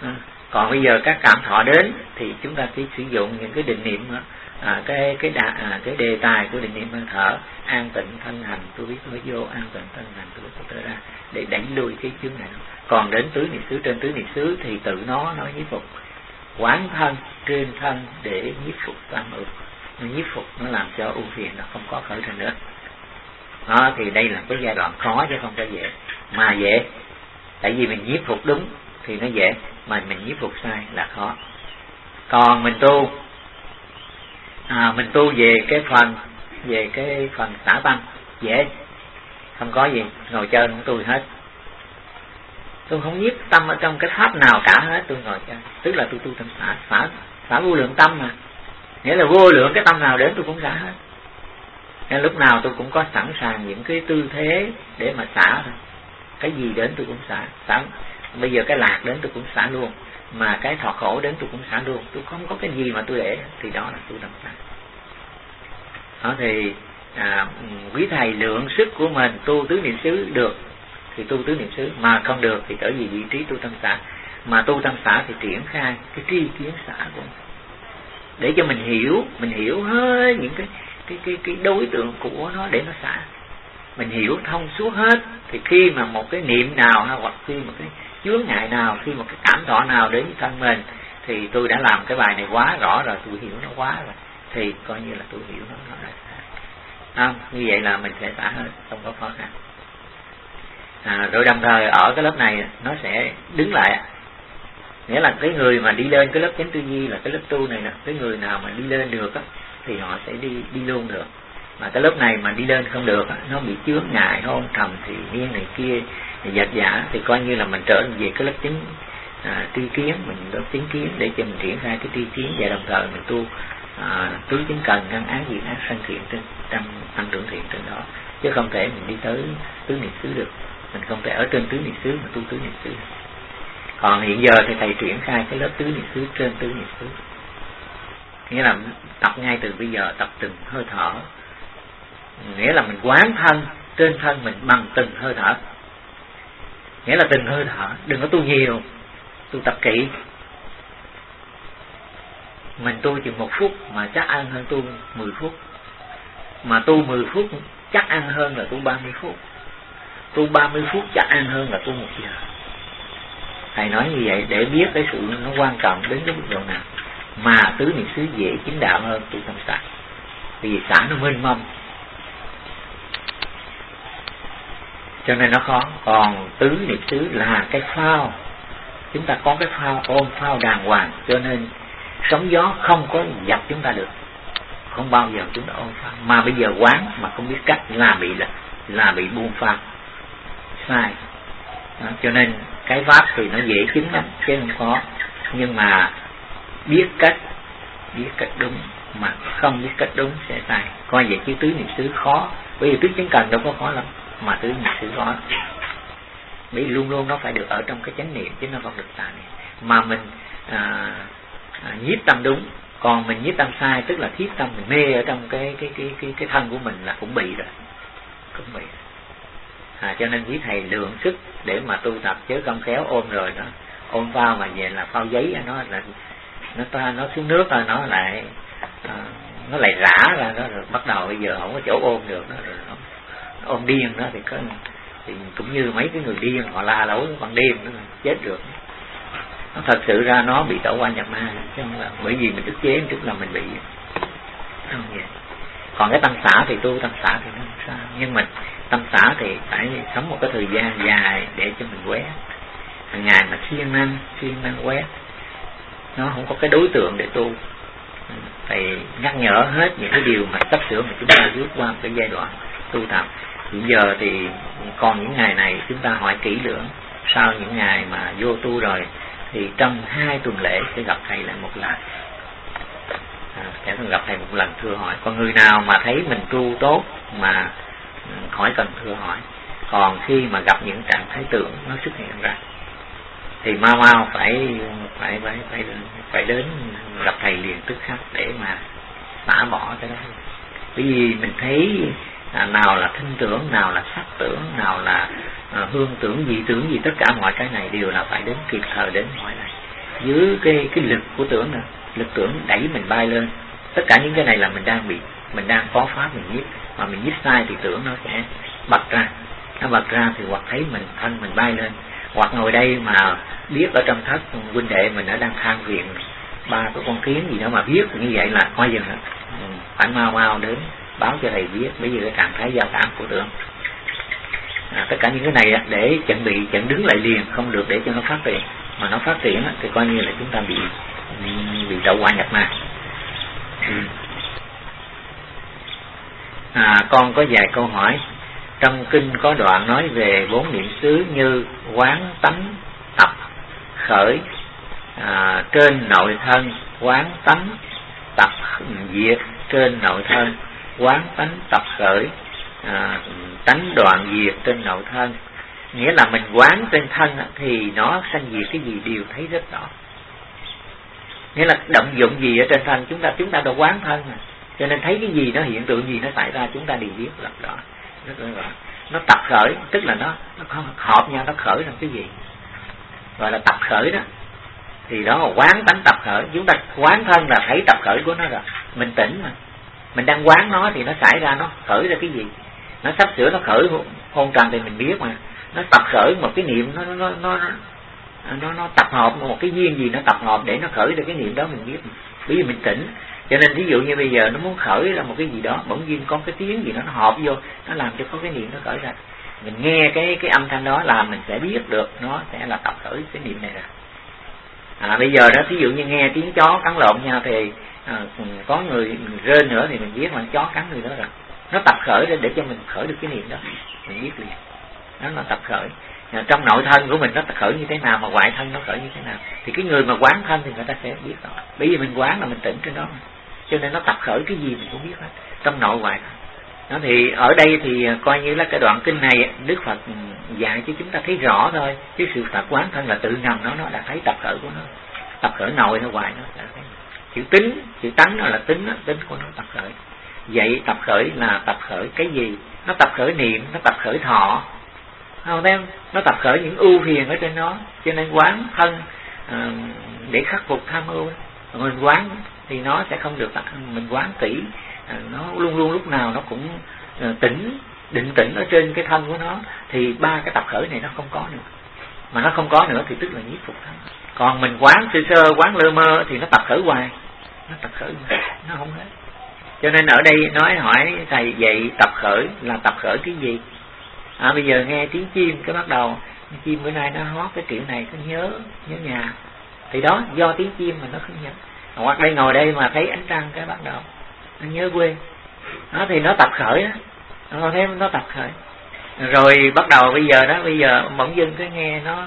Còn bây giờ các cảm thọ đến thì chúng ta chỉ sử dụng những cái định niệm cái đề tài của định niệm hơi thở, an tịnh thân hành tôi biết tôi vô, an tịnh thân hành tôi biết tôi ra, để đánh lui cái chướng này. Còn đến tứ niệm xứ, trên tứ niệm xứ thì tự nó nhiếp phục, quán thân trên thân để nhiếp phục tam ưu, nhiếp phục nó làm cho ưu phiền nó không có khởi lên nữa. Đó, thì đây là cái giai đoạn khó chứ không phải dễ, mà dễ tại vì mình nhiếp phục đúng thì nó dễ, mà mình nhiếp phục sai là khó. Còn mình tu về cái phần xả tâm dễ, không có gì, ngồi chơi không tôi hết, tôi không nhiếp tâm ở trong cái pháp nào cả hết, tôi ngồi chơi, tức là tôi tu tâm xả vô lượng tâm mà, nghĩa là vô lượng cái tâm nào đến tôi cũng xả hết. Nên lúc nào tôi cũng có sẵn sàng những cái tư thế để mà xả thôi. Cái gì đến tôi cũng xả. Bây giờ cái lạc đến tôi cũng xả luôn, mà cái thọ khổ đến tôi cũng xả luôn. Tôi không có cái gì mà tôi để, thì đó là tu tâm xả. Đó thì quý thầy lượng sức của mình tu tứ niệm xứ được thì tu tứ niệm xứ, mà không được thì trở về vị trí tu tâm xả. Mà tu tâm xả thì triển khai cái tri kiến xả của mình, để cho mình hiểu hết những cái đối tượng của nó để nó xả. Mình hiểu thông suốt hết thì khi mà một cái niệm nào hoặc khi một cái chướng ngại nào, khi một cái cảm thọ nào đến thân mình, thì tôi đã làm cái bài này quá rõ rồi, tôi hiểu nó quá rồi, thì coi như là tôi hiểu nó đã xả. Như vậy là mình sẽ xả hết, không có khó khăn. Rồi đồng thời ở cái lớp này nó sẽ đứng lại, nghĩa là cái người mà đi lên cái lớp chánh tư duy là cái lớp tu này nè, cái người nào mà đi lên được á thì họ sẽ đi luôn được. Mà cái lớp này mà đi lên không được á, nó bị chướng ngại hôn trầm thì niên này kia giật giả, thì coi như là mình trở về cái lớp chính tri kiến, mình lớp chính kiến để cho mình triển khai cái tri kiến, và đồng thời mình tu tứ chính cần ngăn ác diệt ác sanh thiện trên tăng trưởng thiện trên đó, chứ không thể mình đi tới tứ niệm xứ được, mình không thể ở trên tứ niệm xứ mà tu tứ niệm xứ. Còn hiện giờ thì thầy triển khai cái lớp tứ niệm xứ trên tứ niệm xứ, nghĩa là tập ngay từ bây giờ, tập từng hơi thở, nghĩa là mình quán thân trên thân mình bằng từng hơi thở, nghĩa là từng hơi thở, đừng có tu nhiều, tu tập kỹ. Mình tu chừng 1 phút mà chắc ăn hơn tu 10 phút, mà tu 10 phút chắc ăn hơn là tu 30 phút, tu 30 phút chắc ăn hơn là tu 1 giờ. Thầy nói như vậy để biết cái sự nó quan trọng đến cái mức độ nào. Mà tứ niệm xứ dễ chính đạo hơn tu tâm xả, vì xả nó mênh mông cho nên nó khó. Còn tứ niệm xứ là cái phao, chúng ta có cái phao ôm phao đàng hoàng, cho nên sóng gió không có dập chúng ta được, không bao giờ chúng ta ôm phao. Mà bây giờ quán mà không biết cách là bị buông phao sai. Đó, cho nên cái pháp thì nó dễ chứng lắm chứ không khó, nhưng mà biết cách đúng, mà không biết cách đúng sẽ sai. Coi vậy chứ tứ niệm xứ khó, bởi vì tứ chánh cần đâu có khó lắm, mà tứ niệm xứ khó, bởi vì luôn luôn nó phải được ở trong cái chánh niệm chứ nó không được tà niệm. Mà mình nhiếp tâm đúng, còn mình nhiếp tâm sai tức là thiết tâm mình mê ở trong cái thân của mình là cũng bị rồi, cũng bị. Cho nên quý thầy lượng sức để mà tu tập, chứ không khéo ôm rồi đó, ôm phao mà về là phao giấy, nó xuống nước rồi nó lại rã ra đó, rồi bắt đầu bây giờ không có chỗ ôm được đó, rồi nó ôm điên đó thì cũng như mấy cái người điên họ la lối bằng điên nó chết được. Nó thật sự ra nó bị tẩu qua nhập ma, chứ không là bởi vì mình ức chế một chút là mình bị không vậy. Còn cái tâm xả thì tu tâm xả thì nó không sao, nhưng mình tâm xả thì phải sống một cái thời gian dài để cho mình quét. Hàng ngày mà siêng năng quét, nó không có cái đối tượng để tu. Thầy nhắc nhở hết những cái điều mà sắp sửa mà chúng ta bước qua một cái giai đoạn tu tập. Hiện giờ thì còn những ngày này chúng ta hỏi kỹ lưỡng, sau những ngày mà vô tu rồi thì trong 2 tuần lễ sẽ gặp thầy lại một lần, sẽ gặp thầy một lần thưa hỏi. Còn người nào mà thấy mình tu tốt mà khỏi cần thưa hỏi, còn khi mà gặp những trạng thái tưởng nó xuất hiện ra thì mau phải đến gặp thầy liền tức khắc để mà xả bỏ cái đó. Bởi vì mình thấy nào là thinh tưởng, nào là sắc tưởng, nào là hương tưởng gì, tất cả mọi cái này đều là phải đến kịp thời đến hỏi này. dưới cái lực của tưởng nữa, lực tưởng đẩy mình bay lên. Tất cả những cái này là mình đang có pháp mình nhiếp, mà mình nhiếp sai thì tưởng nó sẽ bật ra. Nó bật ra thì hoặc thấy mình thân mình bay lên, hoặc ngồi đây mà biết ở trong thất huynh đệ mình đã đang than phiền 3 cái con kiến gì đó mà biết như vậy là coi dừng phải mau đến báo cho thầy biết. Bây giờ cái trạng thái giao cảm của tưởng, tất cả những cái này để chuẩn đứng lại liền, không được để cho nó phát triển. Mà nó phát triển thì coi như là chúng ta bị đậu quả nhập ma. Con có vài câu hỏi. Trong kinh có đoạn nói về 4 niệm xứ như quán tánh tập khởi trên nội thân, quán tánh tập diệt trên nội thân, quán tánh tập khởi tánh đoạn diệt trên nội thân. Nghĩa là mình quán trên thân thì nó sanh diệt cái gì đều thấy rất rõ. Nghĩa là động dụng gì ở trên thân chúng ta đã quán thân mà. Cho nên thấy cái gì nó hiện tượng gì nó xảy ra chúng ta đều biết rất rõ. Nó tập khởi, tức là nó hợp nhau, nó khởi thành cái gì gọi là tập khởi đó. Thì đó là quán tánh tập khởi. Chúng ta quán thân là thấy tập khởi của nó rồi. Mình tỉnh mà, mình đang quán nó thì nó xảy ra, nó khởi ra cái gì, nó sắp sửa nó khởi hôn trầm thì mình biết mà. Nó tập khởi một cái niệm, nó tập hợp một cái duyên gì, nó tập hợp để nó khởi ra cái niệm đó mình biết mà. Bởi vì mình tỉnh. Cho nên ví dụ như bây giờ nó muốn khởi ra một cái gì đó, bỗng nhiên có cái tiếng gì đó nó hợp vô, nó làm cho có cái niệm nó khởi ra. Mình nghe cái âm thanh đó là mình sẽ biết được nó sẽ là tập khởi cái niệm này ra. Bây giờ đó thí dụ như nghe tiếng chó cắn lộn nhau thì có người rên nữa thì mình biết là chó cắn người đó rồi. Nó tập khởi ra để cho mình khởi được cái niệm đó, mình biết liền. Đó là tập khởi. Trong nội thân của mình nó tập khởi như thế nào, mà ngoại thân nó khởi như thế nào, thì cái người mà quán thân thì người ta sẽ biết rồi. Bởi vì mình quán là mình tỉnh trên đó mà. Cho nên nó tập khởi cái gì mình cũng biết hết, trong nội ngoại. Đó thì ở đây thì coi như là cái đoạn kinh này Đức Phật dạy cho chúng ta thấy rõ thôi, chứ sự thật quán thân là tự nằm nó đã thấy tập khởi của nó, tập khởi nội hay ngoại nó đã thấy. Chữ tánh nó là tính của nó tập khởi. Vậy tập khởi là tập khởi cái gì? Nó tập khởi niệm, nó tập khởi thọ, không thấy không? Nó tập khởi những ưu phiền ở trên nó. Cho nên quán thân để khắc phục tham ưu. Mình quán thì nó sẽ không được, mình quán kỹ, nó luôn luôn lúc nào nó cũng định tĩnh ở trên cái thân của nó, thì 3 cái tập khởi này nó không có nữa. Mà nó không có nữa thì tức là nhiếp phục thân. Còn mình quán sơ quán lơ mơ thì nó tập khởi hoài, nó tập khởi hoài, nó không hết. Cho nên ở đây nói hỏi thầy vậy tập khởi là tập khởi cái gì? Bây giờ nghe tiếng chim cái bắt đầu chim bữa nay nó hót cái kiểu này, nó nhớ nhà, thì đó do tiếng chim mà nó không nhớ. Hoặc đây ngồi đây mà thấy ánh trăng cái bắt đầu nó nhớ quê, đó thì nó tập khởi á, thêm nó tập khởi. Rồi bắt đầu bây giờ bỗng dưng cái nghe nó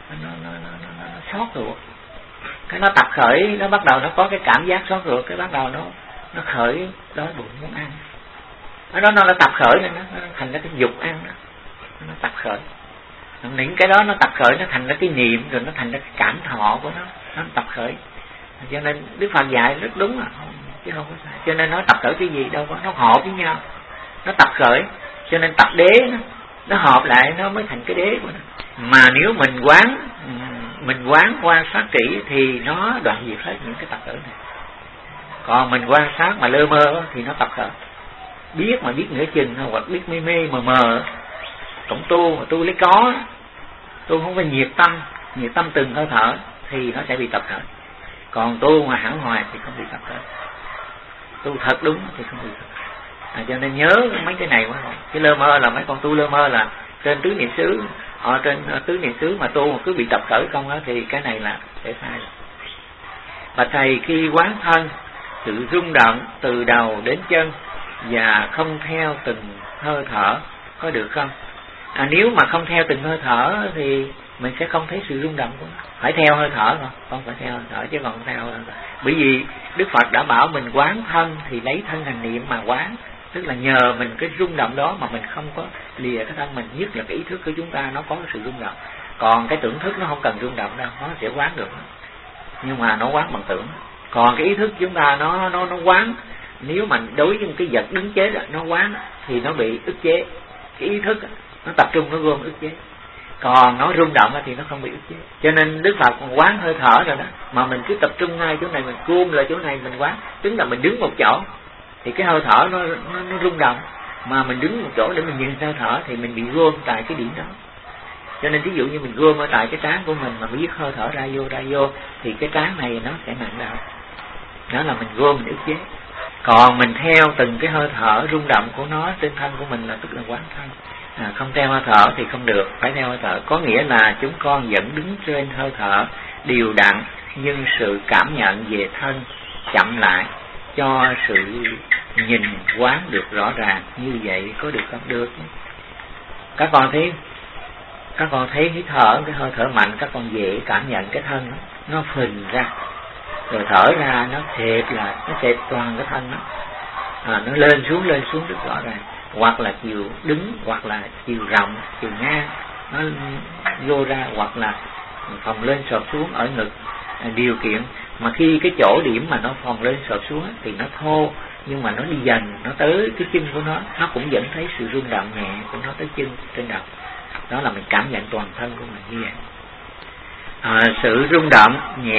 xót ruột, cái nó tập khởi, nó bắt đầu nó có cái cảm giác xót ruột, cái bắt đầu nó khởi đói bụng muốn ăn. Đó nó là tập khởi nên nó thành ra cái dục ăn đó. Nó tập khởi. Những cái đó nó tập khởi nó thành ra cái niệm, rồi nó thành ra cái cảm thọ của nó tập khởi. Cho nên Đức Phật dạy rất đúng chứ không có sai. Cho nên nó tập khởi cái gì đâu có, nó hợp với nhau, nó tập khởi. Cho nên tập đế nó hợp lại nó mới thành cái đế của nó. Mà nếu mình quán quan sát kỹ thì nó đoạn diệt hết những cái tập khởi này. Còn mình quan sát mà lơ mơ thì nó tập khởi. Biết mà biết nửa chừng hoặc biết mê mờ. Tổng tu mà tu lấy có, tu không phải nhiệt tâm từng hơi thở thì nó sẽ bị tập khởi. Còn tu mà hẳn hoài thì không bị tập khởi. Tu thật đúng thì không bị tập khởi. Cho nên nhớ mấy cái này quá rồi. Cái lơ mơ là mấy con tu lơ mơ là trên tứ niệm xứ, ở trên tứ niệm xứ mà tu mà cứ bị tập khởi không á thì cái này là để sai rồi. Và thầy khi quán thân sự rung động từ đầu đến chân và không theo từng hơi thở có được không? Nếu mà không theo từng hơi thở thì mình sẽ không thấy sự rung động của nó. Phải theo hơi thở thôi, không phải theo hơi thở chứ còn không theo hơi thở. Bởi vì Đức Phật đã bảo mình quán thân thì lấy thân hành niệm mà quán, tức là nhờ mình cái rung động đó mà mình không có lìa cái thân mình, nhất là cái ý thức của chúng ta nó có sự rung động. Còn cái tưởng thức nó không cần rung động đâu, nó sẽ quán được, nhưng mà nó quán bằng tưởng. Còn cái ý thức chúng ta nó quán, nếu mà đối với một cái vật đứng chế đó, nó quán thì nó bị ức chế. Cái ý thức nó tập trung nó gom ức chế. còn nó rung động thì nó không bị ức chế. Cho nên Đức Phật còn quán hơi thở rồi đó, mà mình cứ tập trung ngay chỗ này, mình gom lại chỗ này mình quán, tức là mình đứng một chỗ thì cái hơi thở nó rung động, mà mình đứng một chỗ để mình nhìn hơi thở thì mình bị gom tại cái điểm đó. Cho nên ví dụ như mình gom ở tại cái trán của mình mà biết hơi thở ra vô thì cái trán này nó sẽ nặng đạo. Đó là mình gom, mình ức chế. Còn mình theo từng cái hơi thở rung động của nó trên thân của mình là tức là quán thân. Không theo hơi thở thì không được, phải theo hơi thở. Có nghĩa là chúng con vẫn đứng trên hơi thở đều đặn, nhưng sự cảm nhận về thân chậm lại cho sự nhìn quán được rõ ràng. Như vậy có được không? Được. Các con thấy hít thở cái hơi thở mạnh, các con dễ cảm nhận cái thân nó phình ra, rồi thở ra nó xẹp toàn cái thân nó lên xuống rất rõ ràng, hoặc là chiều đứng, hoặc là chiều rộng, chiều ngang nó vô ra, hoặc là phồng lên sọt xuống ở ngực. Điều kiện mà khi cái chỗ điểm mà nó phồng lên sọt xuống thì nó thô, nhưng mà nó đi dần, nó tới cái chân của nó cũng vẫn thấy sự rung động nhẹ của nó tới chân trên đầu. Đó là mình cảm nhận toàn thân của mình như vậy. Sự rung động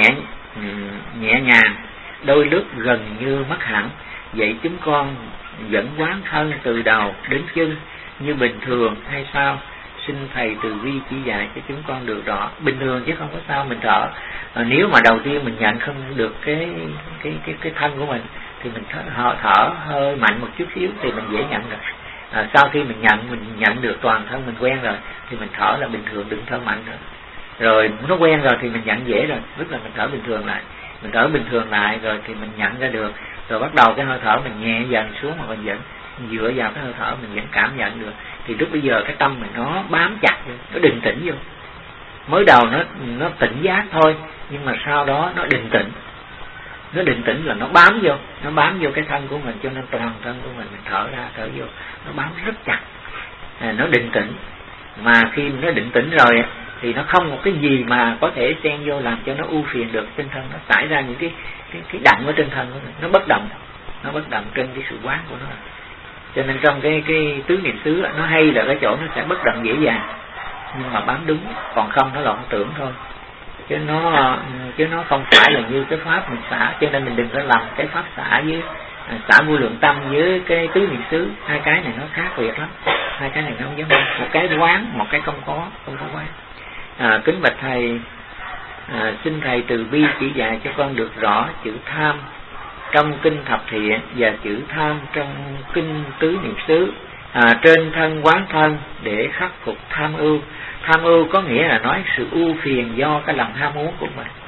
nhẹ nhàng, đôi lúc gần như mất hẳn. Vậy chúng con vẫn quán thân từ đầu đến chân như bình thường hay sao? Xin thầy từ bi chỉ dạy cho chúng con được rõ. Bình thường chứ không có sao. Mình thở, nếu mà đầu tiên mình nhận không được cái thân của mình thì mình thở hơi mạnh một chút xíu thì mình dễ nhận được. Sau khi mình nhận được toàn thân mình quen rồi thì mình thở là bình thường, đừng thở mạnh nữa. Rồi nó quen rồi thì mình nhận dễ rồi, tức là mình thở bình thường lại. Mình thở bình thường lại rồi thì mình nhận ra được. Rồi bắt đầu cái hơi thở mình nhẹ dần xuống, mà mình vẫn dựa vào cái hơi thở mình vẫn cảm nhận được. Thì lúc bây giờ cái tâm mình nó bám chặt vô, nó định tĩnh vô. Mới đầu nó tỉnh giác thôi, nhưng mà sau đó nó định tĩnh. Nó định tĩnh là nó bám vô cái thân của mình, cho nên toàn thân của mình thở ra thở vô nó bám rất chặt. Nó định tĩnh. Mà khi nó định tĩnh rồi thì nó không một cái gì mà có thể xen vô làm cho nó ưu phiền được trên thân. Nó xảy ra những cái đặng ở trên thân của nó bất động. Nó bất động trên cái sự quán của nó. Cho nên trong cái tứ niệm xứ nó hay là cái chỗ nó sẽ bất động dễ dàng, nhưng mà bám đúng, còn không nó lộn tưởng thôi. Chứ nó không phải là như cái pháp mình xả. Cho nên mình đừng có làm cái pháp xả với xả vô lượng tâm với cái tứ niệm xứ. Hai cái này nó khác biệt lắm. Hai cái này nó không giống nhau. Một cái quán, một cái không có quán. Kính bạch thầy, xin thầy từ bi chỉ dạy cho con được rõ chữ tham trong kinh thập thiện và chữ tham trong kinh tứ niệm xứ. Trên thân quán thân để khắc phục tham ưu. Tham ưu có nghĩa là nói sự ưu phiền do cái lòng ham muốn của mình.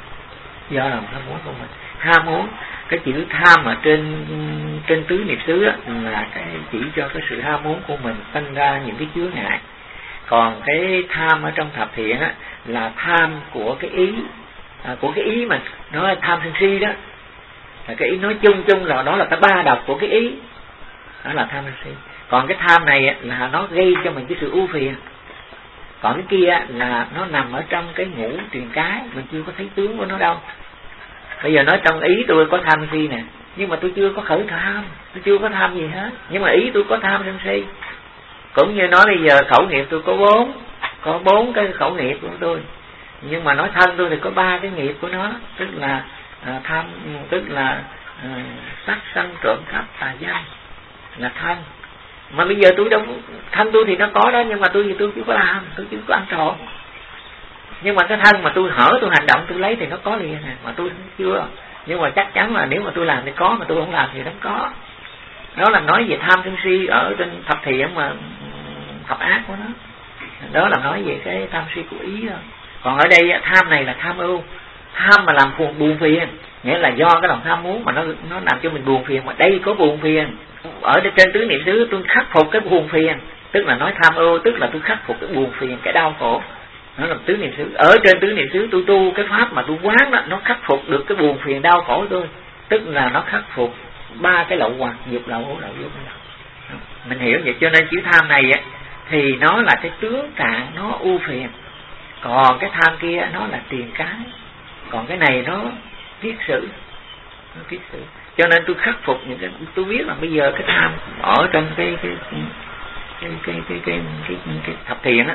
Do lòng ham muốn của mình. Ham muốn, cái chữ tham ở trên tứ niệm xứ là cái chỉ cho cái sự ham muốn của mình sinh ra những cái chướng ngại. Còn cái tham ở trong thập thiện là tham của cái ý, của cái ý mình, nó là tham sân si đó. Là cái ý nói chung là đó là cái ba độc của cái ý. Đó là tham sân si. Còn cái tham này là nó gây cho mình cái sự ưu phiền. Còn cái kia là nó nằm ở trong cái ngũ truyền cái, mình chưa có thấy tướng của nó đâu. Bây giờ nói trong ý tôi có tham si nè, nhưng mà tôi chưa có khởi tham, tôi chưa có tham gì hết, nhưng mà ý tôi có tham sân si. Cũng như nói bây giờ khẩu nghiệp tôi có bốn cái khẩu nghiệp của tôi, nhưng mà nói thân tôi thì có 3 cái nghiệp của nó, tức là tham, tức là sát sanh trộm cắp tà dâm là thân. Mà bây giờ tôi đâu, thân tôi thì nó có đó, nhưng mà tôi chưa có làm, tôi chưa có ăn trộm. Nhưng mà cái thân mà tôi hở, tôi hành động, tôi lấy thì nó có liền nè, mà tôi chưa. Nhưng mà chắc chắn là nếu mà tôi làm thì có, mà tôi không làm thì không có. Đó là nói về tham sân si ở trên thập thiện mà thập ác của nó. Đó là nói về cái tham si của ý thôi. Còn ở đây tham này là tham ưu. Tham mà làm buồn phiền, nghĩa là do cái lòng tham muốn mà nó làm cho mình buồn phiền. Mà đây có buồn phiền. Ở trên tứ niệm xứ tôi khắc phục cái buồn phiền, tức là nói tham ưu, tức là tôi khắc phục cái buồn phiền, cái đau khổ. Nó là tứ niệm xứ. Ở trên tứ niệm xứ tôi tu cái pháp mà tôi quán đó, nó khắc phục được cái buồn phiền đau khổ tôi, tức là nó khắc phục 3 cái lậu hoặc, dục lậu, ố lậu, dục lậu. Mình hiểu vậy. Cho nên chữ tham này thì nó là cái tướng trạng, nó ưu phiền. Còn cái tham kia nó là tiền cái. Còn cái này nó kiết sử. Nó kiết sử. Cho nên tôi khắc phục những cái, tôi biết là bây giờ cái tham ở trong cái thập thiện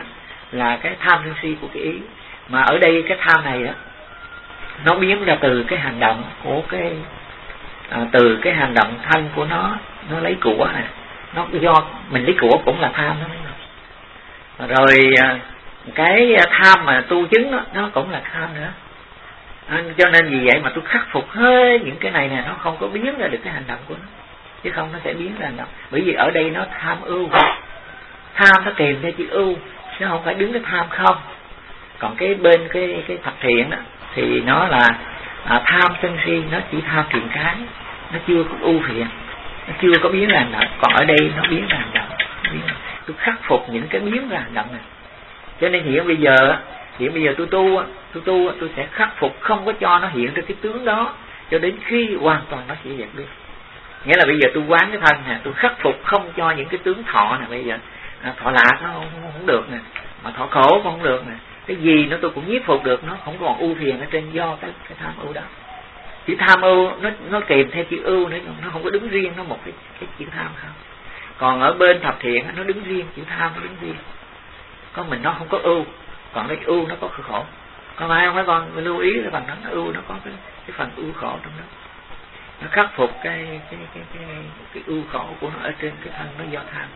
là cái tham sân si của cái ý. Mà ở đây cái tham này đó nó biến ra từ cái hành động của cái từ cái hành động thân của nó lấy của nè, nó do mình lấy của cũng là tham đó. Rồi cái tham mà tu chứng đó, nó cũng là tham nữa. Cho nên vì vậy mà tôi khắc phục hết những cái này nè, nó không có biến ra được cái hành động của nó, chứ không nó sẽ biến ra hành động. Bởi vì ở đây nó tham ưu, tham nó kèm theo chữ ưu, chứ không phải đứng cái tham không. Còn cái bên cái thập thiện đó thì nó là tham sân si, nó chỉ tham thiện cái, nó chưa có ưu phiền, nó chưa có biến ra hành động. Còn ở đây nó biến ra hành động. Tôi khắc phục những cái biến ra hành động này. Cho nên hiện bây giờ tôi tu tôi sẽ khắc phục, không có cho nó hiện ra cái tướng đó cho đến khi hoàn toàn nó sẽ dẹp đi. Nghĩa là bây giờ tôi quán cái thân nè, tôi khắc phục không cho những cái tướng thọ nè. Bây giờ thọ lạc nó không được nè, mà thọ khổ cũng không được nè. Cái gì nó tôi cũng nhiếp phục được, nó không còn ưu phiền ở trên do cái tham ưu đó. Chữ tham ưu nó kèm theo chữ ưu nữa, nó không có đứng riêng nó một cái chữ tham không. Còn ở bên thập thiện nó đứng riêng, chữ tham nó đứng riêng. Có mình nó không có ưu, còn cái ưu nó có khổ. Còn ai không phải con lưu ý là bằng nó ưu, nó có cái phần ưu khổ trong đó. Nó khắc phục cái ưu khổ của nó ở trên cái thân nó do tham.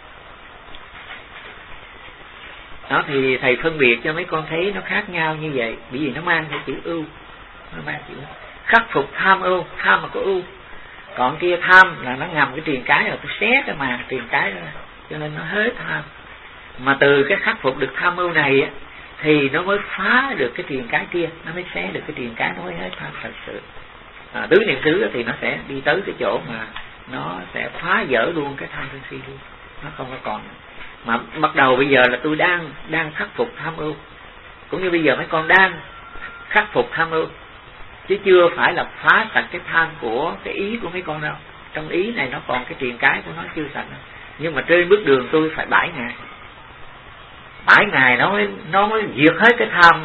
Đó thì thầy phân biệt cho mấy con thấy nó khác nhau như vậy, bởi vì nó mang theo chữ ưu, nó mang chữ khắc phục tham ưu, tham mà có ưu. Còn kia tham là nó ngầm cái triền cái, rồi tôi xé cái màn triền cái ra, cho nên nó hết tham. Mà từ cái khắc phục được tham ưu này á, thì nó mới phá được cái triền cái kia, nó mới xé được cái triền cái, nó mới hết tham thật sự. Tứ niệm xứ thì nó sẽ đi tới cái chỗ mà nó sẽ phá vỡ luôn cái tham sân si luôn, nó không có còn. Mà bắt đầu bây giờ là tôi đang khắc phục tham ưu, cũng như bây giờ mấy con đang khắc phục tham ưu, chứ chưa phải là phá sạch cái tham của cái ý của mấy con đâu. Trong ý này nó còn cái triền cái của nó chưa sạch đâu. Nhưng mà trên bước đường tôi phải 7 ngày, 7 ngày nó mới diệt hết cái tham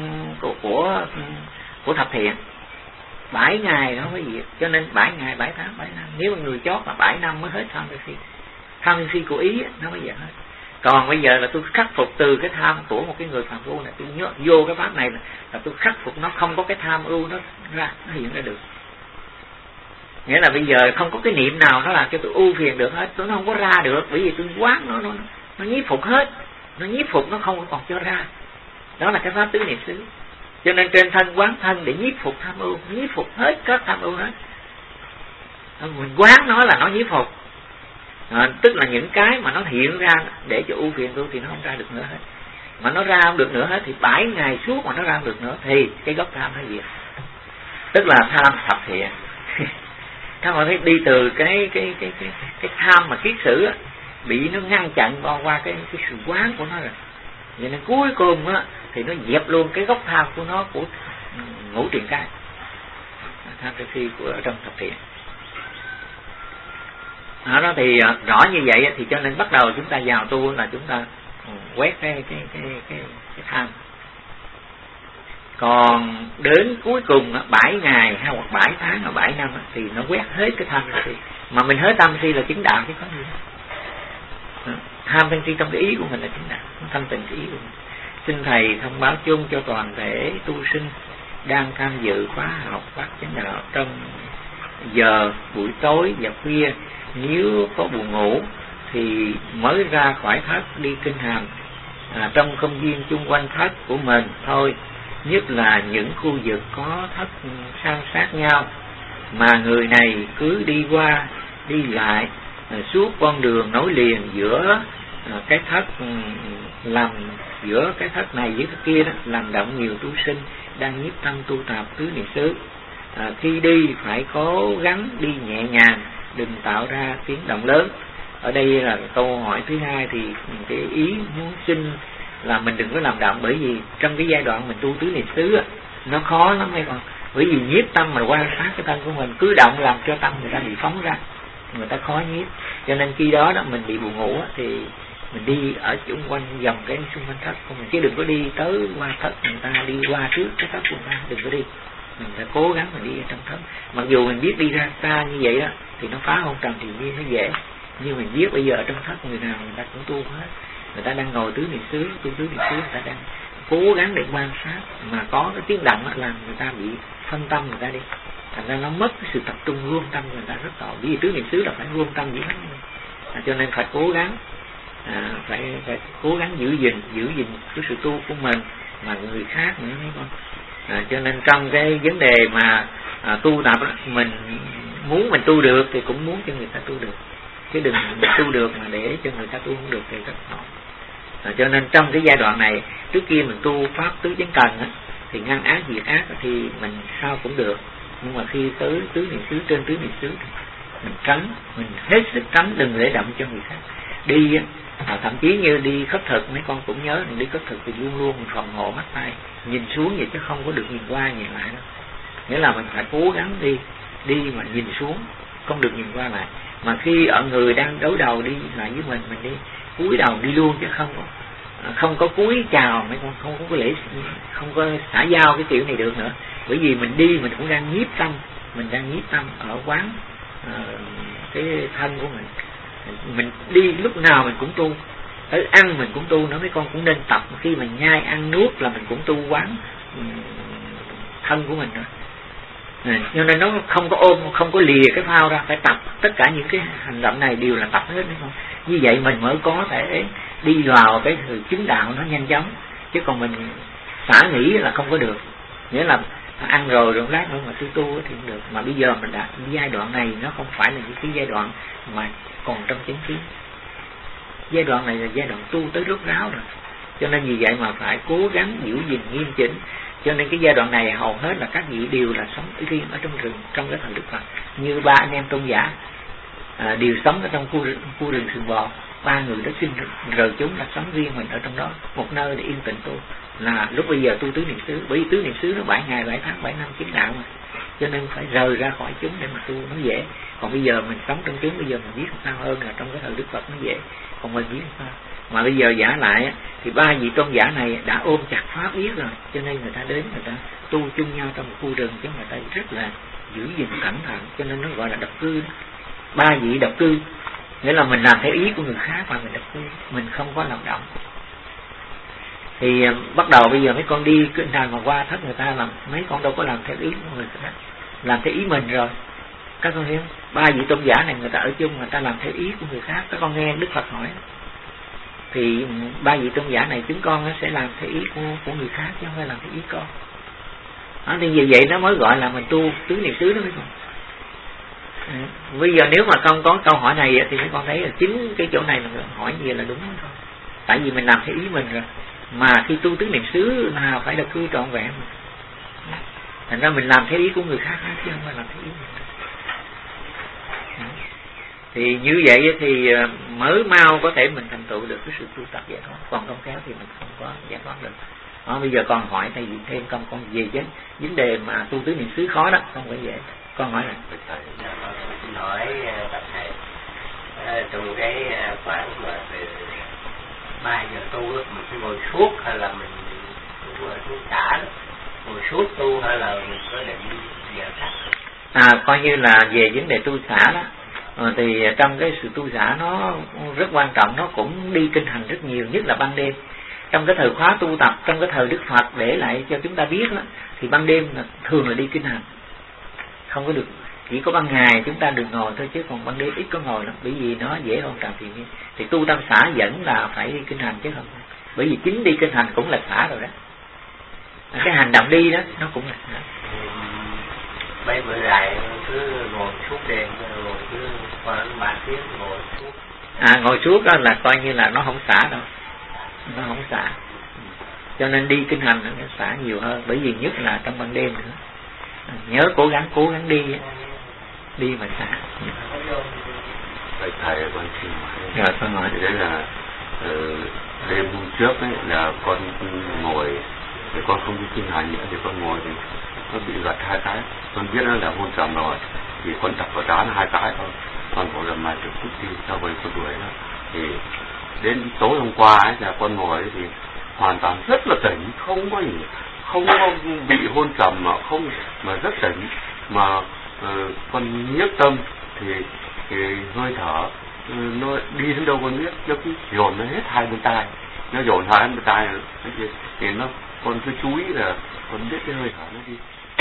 của thập thiện. 7 ngày nó mới diệt. Cho nên 7 ngày, 7 tháng, 7 năm. Nếu mà người chót là 7 năm mới hết tham sân si. Tham sân si của ý nó mới diệt hết. Còn bây giờ là tôi khắc phục từ cái tham của một cái người phàm phu này, tôi nhớ vô cái pháp này là tôi khắc phục nó không có cái tham ưu nó ra, nó hiện ra được. Nghĩa là bây giờ không có cái niệm nào nó làm cho tôi ưu phiền được hết, tôi nó không có ra được, bởi vì tôi quán nó nhiếp phục hết, nó nhiếp phục nó không còn cho ra. Đó là cái pháp tứ niệm xứ. Cho nên trên thân quán thân để nhiếp phục tham ưu, nhiếp phục hết các tham ưu hết. Mình quán nó là nó nhiếp phục. Tức là những cái mà nó hiện ra để cho ưu phiền tôi thì nó không ra được nữa hết. Mà nó ra không được nữa hết thì 7 ngày suốt mà nó ra không được nữa thì cái gốc tham nó diệt. Tức là tham thập thiện. Các bạn thấy đi từ cái tham mà kiết sử á, bị nó ngăn chặn qua cái sự quán của nó rồi. Vậy nên cuối cùng á thì nó dẹp luôn cái gốc tham của nó, của ngũ triền cái, tham sân si của trong thập thiện. Đó thì rõ như vậy thì cho nên bắt đầu chúng ta vào tu là chúng ta quét cái tham. Còn đến cuối cùng 7 ngày hay hoặc 7 tháng hoặc 7 năm thì nó quét hết cái tham sân si. Mà mình hết tham sân si là chứng đạo chứ có gì. Tham sân si trong cái ý của mình là chứng đạo, nó thanh tịnh cái ý của mình. Xin thầy thông báo chung cho toàn thể tu sinh đang tham dự khóa học Bát Chánh Đạo trong giờ buổi tối và khuya, nếu có buồn ngủ thì mới ra khỏi thất đi kinh hành trong công viên chung quanh thất của mình thôi, nhất là những khu vực có thất san sát nhau mà người này cứ đi qua đi lại suốt con đường nối liền giữa cái thất, làm giữa cái thất này với cái kia đó, làm động nhiều tu sinh đang nhiếp tâm tu tập tứ niệm xứ. Khi đi phải cố gắng đi nhẹ nhàng, đừng tạo ra tiếng động lớn. Ở đây là câu hỏi thứ hai thì cái ý muốn xin là mình đừng có làm động, bởi vì trong cái giai đoạn mình tu tứ niệm xứ nó khó lắm mấy con. Bởi vì nhiếp tâm mà quan sát cái thân của mình cứ động làm cho tâm người ta bị phóng ra, người ta khó nhiếp. Cho nên khi đó mình bị buồn ngủ thì mình đi ở xung quanh vòng cái xung quanh thất của mình, chứ đừng có đi tới qua thất người ta, đi qua trước cái thất của người ta, đừng có đi. Mình phải cố gắng mình đi ở trong thất. Mặc dù mình biết đi ra xa như vậy đó thì nó phá hôn trần thì nhiên nó dễ, nhưng mình biết bây giờ ở trong thất người nào người ta cũng tu hết, người ta đang ngồi tứ niệm xứ, tu tứ niệm xứ, người ta đang cố gắng để quan sát, mà có cái tiếng động làm người ta bị phân tâm người ta đi, thành ra nó mất cái sự tập trung luôn tâm người ta rất tội. Vì tứ niệm xứ là phải luôn tâm dữ lắm, cho nên phải cố gắng, phải cố gắng giữ gìn cái sự tu của mình mà người khác nữa mấy con. Cho nên trong cái vấn đề mà tu tập đó, mình muốn mình tu được thì cũng muốn cho người ta tu được, chứ đừng tu được mà để cho người ta tu không được thì rất khó. Cho nên trong cái giai đoạn này, trước kia mình tu pháp tứ chánh cần á, thì ngăn ác diệt ác thì mình sao cũng được, nhưng mà khi tới tứ niệm xứ, trên tứ niệm xứ mình tránh, mình hết sức tránh, đừng để động cho người khác. Đi thậm chí như đi khất thực, mấy con cũng nhớ mình đi khất thực thì luôn luôn mình phòng hộ mắt tay, nhìn xuống vậy chứ không có được nhìn qua nhìn lại đâu. Nghĩa là mình phải cố gắng đi mà nhìn xuống, không được nhìn qua lại. Mà khi ở người đang đối đầu đi lại với mình đi cúi đầu đi luôn, chứ không có cúi chào, mấy con không có lễ, không có xả giao cái kiểu này được nữa. Bởi vì mình đi mình cũng đang nhiếp tâm, mình đang nhiếp tâm ở quán cái thân của mình đi lúc nào mình cũng tu, tới ăn mình cũng tu nữa. Mấy con cũng nên tập, khi mình nhai ăn nuốt là mình cũng tu quán thân của mình nữa. Cho nên nó không có ôm, không có lìa cái phao ra, phải tập. Tất cả những cái hành động này đều là tập hết đấy không? Như vậy mình mới có thể đi vào cái sự chứng đạo nó nhanh chóng. Chứ còn mình xả nghĩ là không có được. Nghĩa là ăn rồi lát nữa mà tu thì không được. Mà bây giờ mình đã giai đoạn này nó không phải là những cái giai đoạn mà còn trong chánh kiến. Giai đoạn này là giai đoạn tu tới rốt ráo rồi. Cho nên vì vậy mà phải cố gắng giữ gìn nghiêm chỉnh. Cho nên cái giai đoạn này hầu hết là các vị đều là sống riêng ở trong rừng, trong cái thời Đức Phật. Như ba anh em tôn giả đều sống ở trong khu rừng Sừng Bò. Ba người đó xin rời chúng là sống riêng mình ở trong đó, một nơi để yên tĩnh tu. Là lúc bây giờ tu tứ niệm xứ, bởi vì tứ niệm xứ nó 7 ngày 7 tháng 7 năm chứng đạo mà, cho nên phải rời ra khỏi chúng để mà tu nó dễ. Còn bây giờ mình sống trong chúng, bây giờ mình biết sao hơn là trong cái thời Đức Phật nó dễ, còn mình biết sao. Mà bây giờ giả lại thì ba vị tôn giả này đã ôm chặt pháp biết rồi, cho nên người ta đến người ta tu chung nhau trong một khu rừng, chứ người ta rất là giữ gìn cẩn thận, cho nên nó gọi là độc cư đó. Ba vị độc cư nghĩa là mình làm theo ý của người khác mà mình độc cư, mình không có làm động. Thì bắt đầu bây giờ mấy con đi kinh thành mà qua thất người ta làm, mấy con đâu có làm theo ý của người khác, làm theo ý mình rồi. Các con hiểu không? Ba vị tôn giả này người ta ở chung, người ta làm theo ý của người khác. Các con nghe Đức Phật hỏi thì ba vị tôn giả này chúng con sẽ làm theo ý của người khác chứ không phải làm theo ý con. Thì vì vậy nó mới gọi là mình tu tứ niệm xứ đó mấy con. Bây giờ nếu mà không có câu hỏi này thì mấy con thấy là chính cái chỗ này là hỏi gì là đúng thôi. Tại vì mình làm theo ý mình rồi. Mà khi tu tứ niệm xứ nào phải được cư trọn vẹn. Thành ra mình làm theo ý của người khác chứ không phải làm theo ý mình. Thì như vậy thì mới mau có thể mình thành tựu được cái sự tu tập giải thoát. Còn không khéo thì mình không có giải thoát được. Bây giờ con hỏi thầy gì thêm con về chứ vấn đề mà tu tứ niệm xứ khó đó, không phải dễ. Con hỏi là xin hỏi bạch thầy, trong cái khoảng mà từ 3 giờ tu đó, mình phải ngồi suốt hay là mình tu xả đó, ngồi suốt tu hay là mình có định giờ khác? Coi như là về vấn đề tu xả đó, thì trong cái sự tu xả nó rất quan trọng, nó cũng đi kinh hành rất nhiều, nhất là ban đêm. Trong cái thời khóa tu tập, trong cái thời Đức Phật để lại cho chúng ta biết đó, thì ban đêm là thường là đi kinh hành, không có được. Chỉ có ban ngày chúng ta đừng ngồi thôi, chứ còn ban đêm ít có ngồi lắm, bởi vì nó dễ hơn tràn thiện. Thì tu tâm xả vẫn là phải đi kinh hành chứ không, bởi vì chính đi kinh hành cũng là xả rồi đó. Cái hành động đi đó nó cũng là xả. Mấy bữa dài cứ ngồi suốt đêm, rồi cứ khoảng 3 tiếng ngồi suốt. Ngồi suốt đó là coi như là nó không xả đâu, nó không xả. Cho nên đi kinh hành nó xả nhiều hơn, bởi vì nhất là trong ban đêm nữa. Nhớ cố gắng đi mà xả. Thầy con xin hỏi. Rồi con hỏi. Thế là đêm hôm trước ấy là con ngồi, thì con không đi kinh hành nữa, thì con ngồi thì nó bị gật 2 cái. Con biết nó là hôn trầm rồi, thì con tập vào trán 2 cái thôi. Con bảo là mai được chút đi, sau vậy con đuổi nó. Thì đến tối hôm qua ấy là con ngồi ấy, thì hoàn toàn rất là tỉnh, không có bị hôn trầm mà rất tỉnh, mà con nhất tâm thì hơi thở nó đi đến đâu con biết, nó cứ dồn nó hết hai bên tai, nó dồn hai bên tai thì nó con cứ chú ý là con biết cái hơi thở nó đi.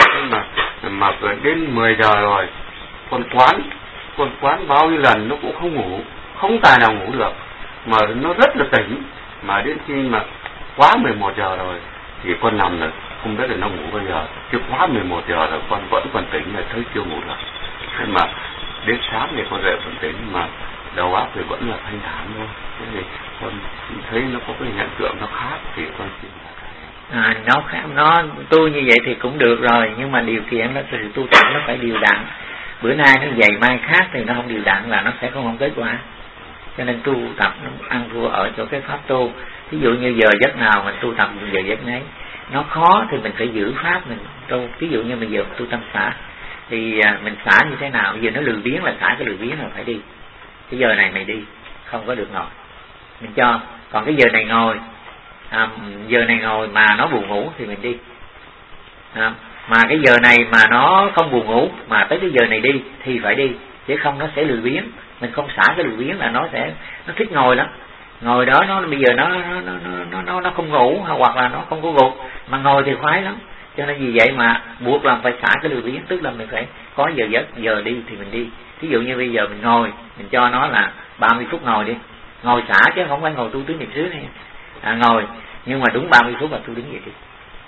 Mà đến 10 giờ rồi con quán bao nhiêu lần nó cũng không ngủ, không tài nào ngủ được, mà nó rất là tỉnh. Mà đến khi mà quá 11 giờ rồi thì con nằm là không biết là nó ngủ bao giờ, chứ quá 11 giờ rồi con vẫn còn tỉnh, là thấy chưa ngủ được. Thế mà đến sáng thì con dậy vẫn tỉnh, mà đầu óc thì vẫn là thanh thản thôi. Thế thì con thấy nó có cái hiện tượng nó khác thì con xin nó khác, nó tu như vậy thì cũng được rồi, nhưng mà điều kiện là sự tu tập nó phải điều đặn. Bữa nay nó dày mai khác thì nó không điều đặn là nó sẽ không kết quả. Cho nên tu tập nó ăn thua ở chỗ cái pháp tu. Ví dụ như giờ giấc nào mình tu tập giờ giấc nấy. Nó khó thì mình phải giữ pháp mình tu. Ví dụ như bây giờ tu tâm xả thì mình xả như thế nào? Giờ nó lười biếng là xả cái lười biếng là phải đi. Cái giờ này mày đi, không có được ngồi. Mình cho. Còn cái giờ này ngồi, giờ này ngồi mà nó buồn ngủ thì mình đi. Mà cái giờ này mà nó không buồn ngủ mà tới cái giờ này đi thì phải đi, chứ không nó sẽ lười biếng. Mình không xả cái lười biếng là nó thích ngồi lắm. Ngồi đó nó bây giờ nó không ngủ hoặc là nó không có gục, mà ngồi thì khoái lắm. Cho nên vì vậy mà buộc làm phải xả cái lười biếng, tức là mình phải có giờ giấc, giờ đi thì mình đi. Ví dụ như bây giờ mình ngồi, mình cho nó là 30 phút ngồi đi, ngồi xả chứ không phải ngồi tu tứ niệm xứ này. Ngồi nhưng mà đúng 30 phút là tu đứng vậy đi.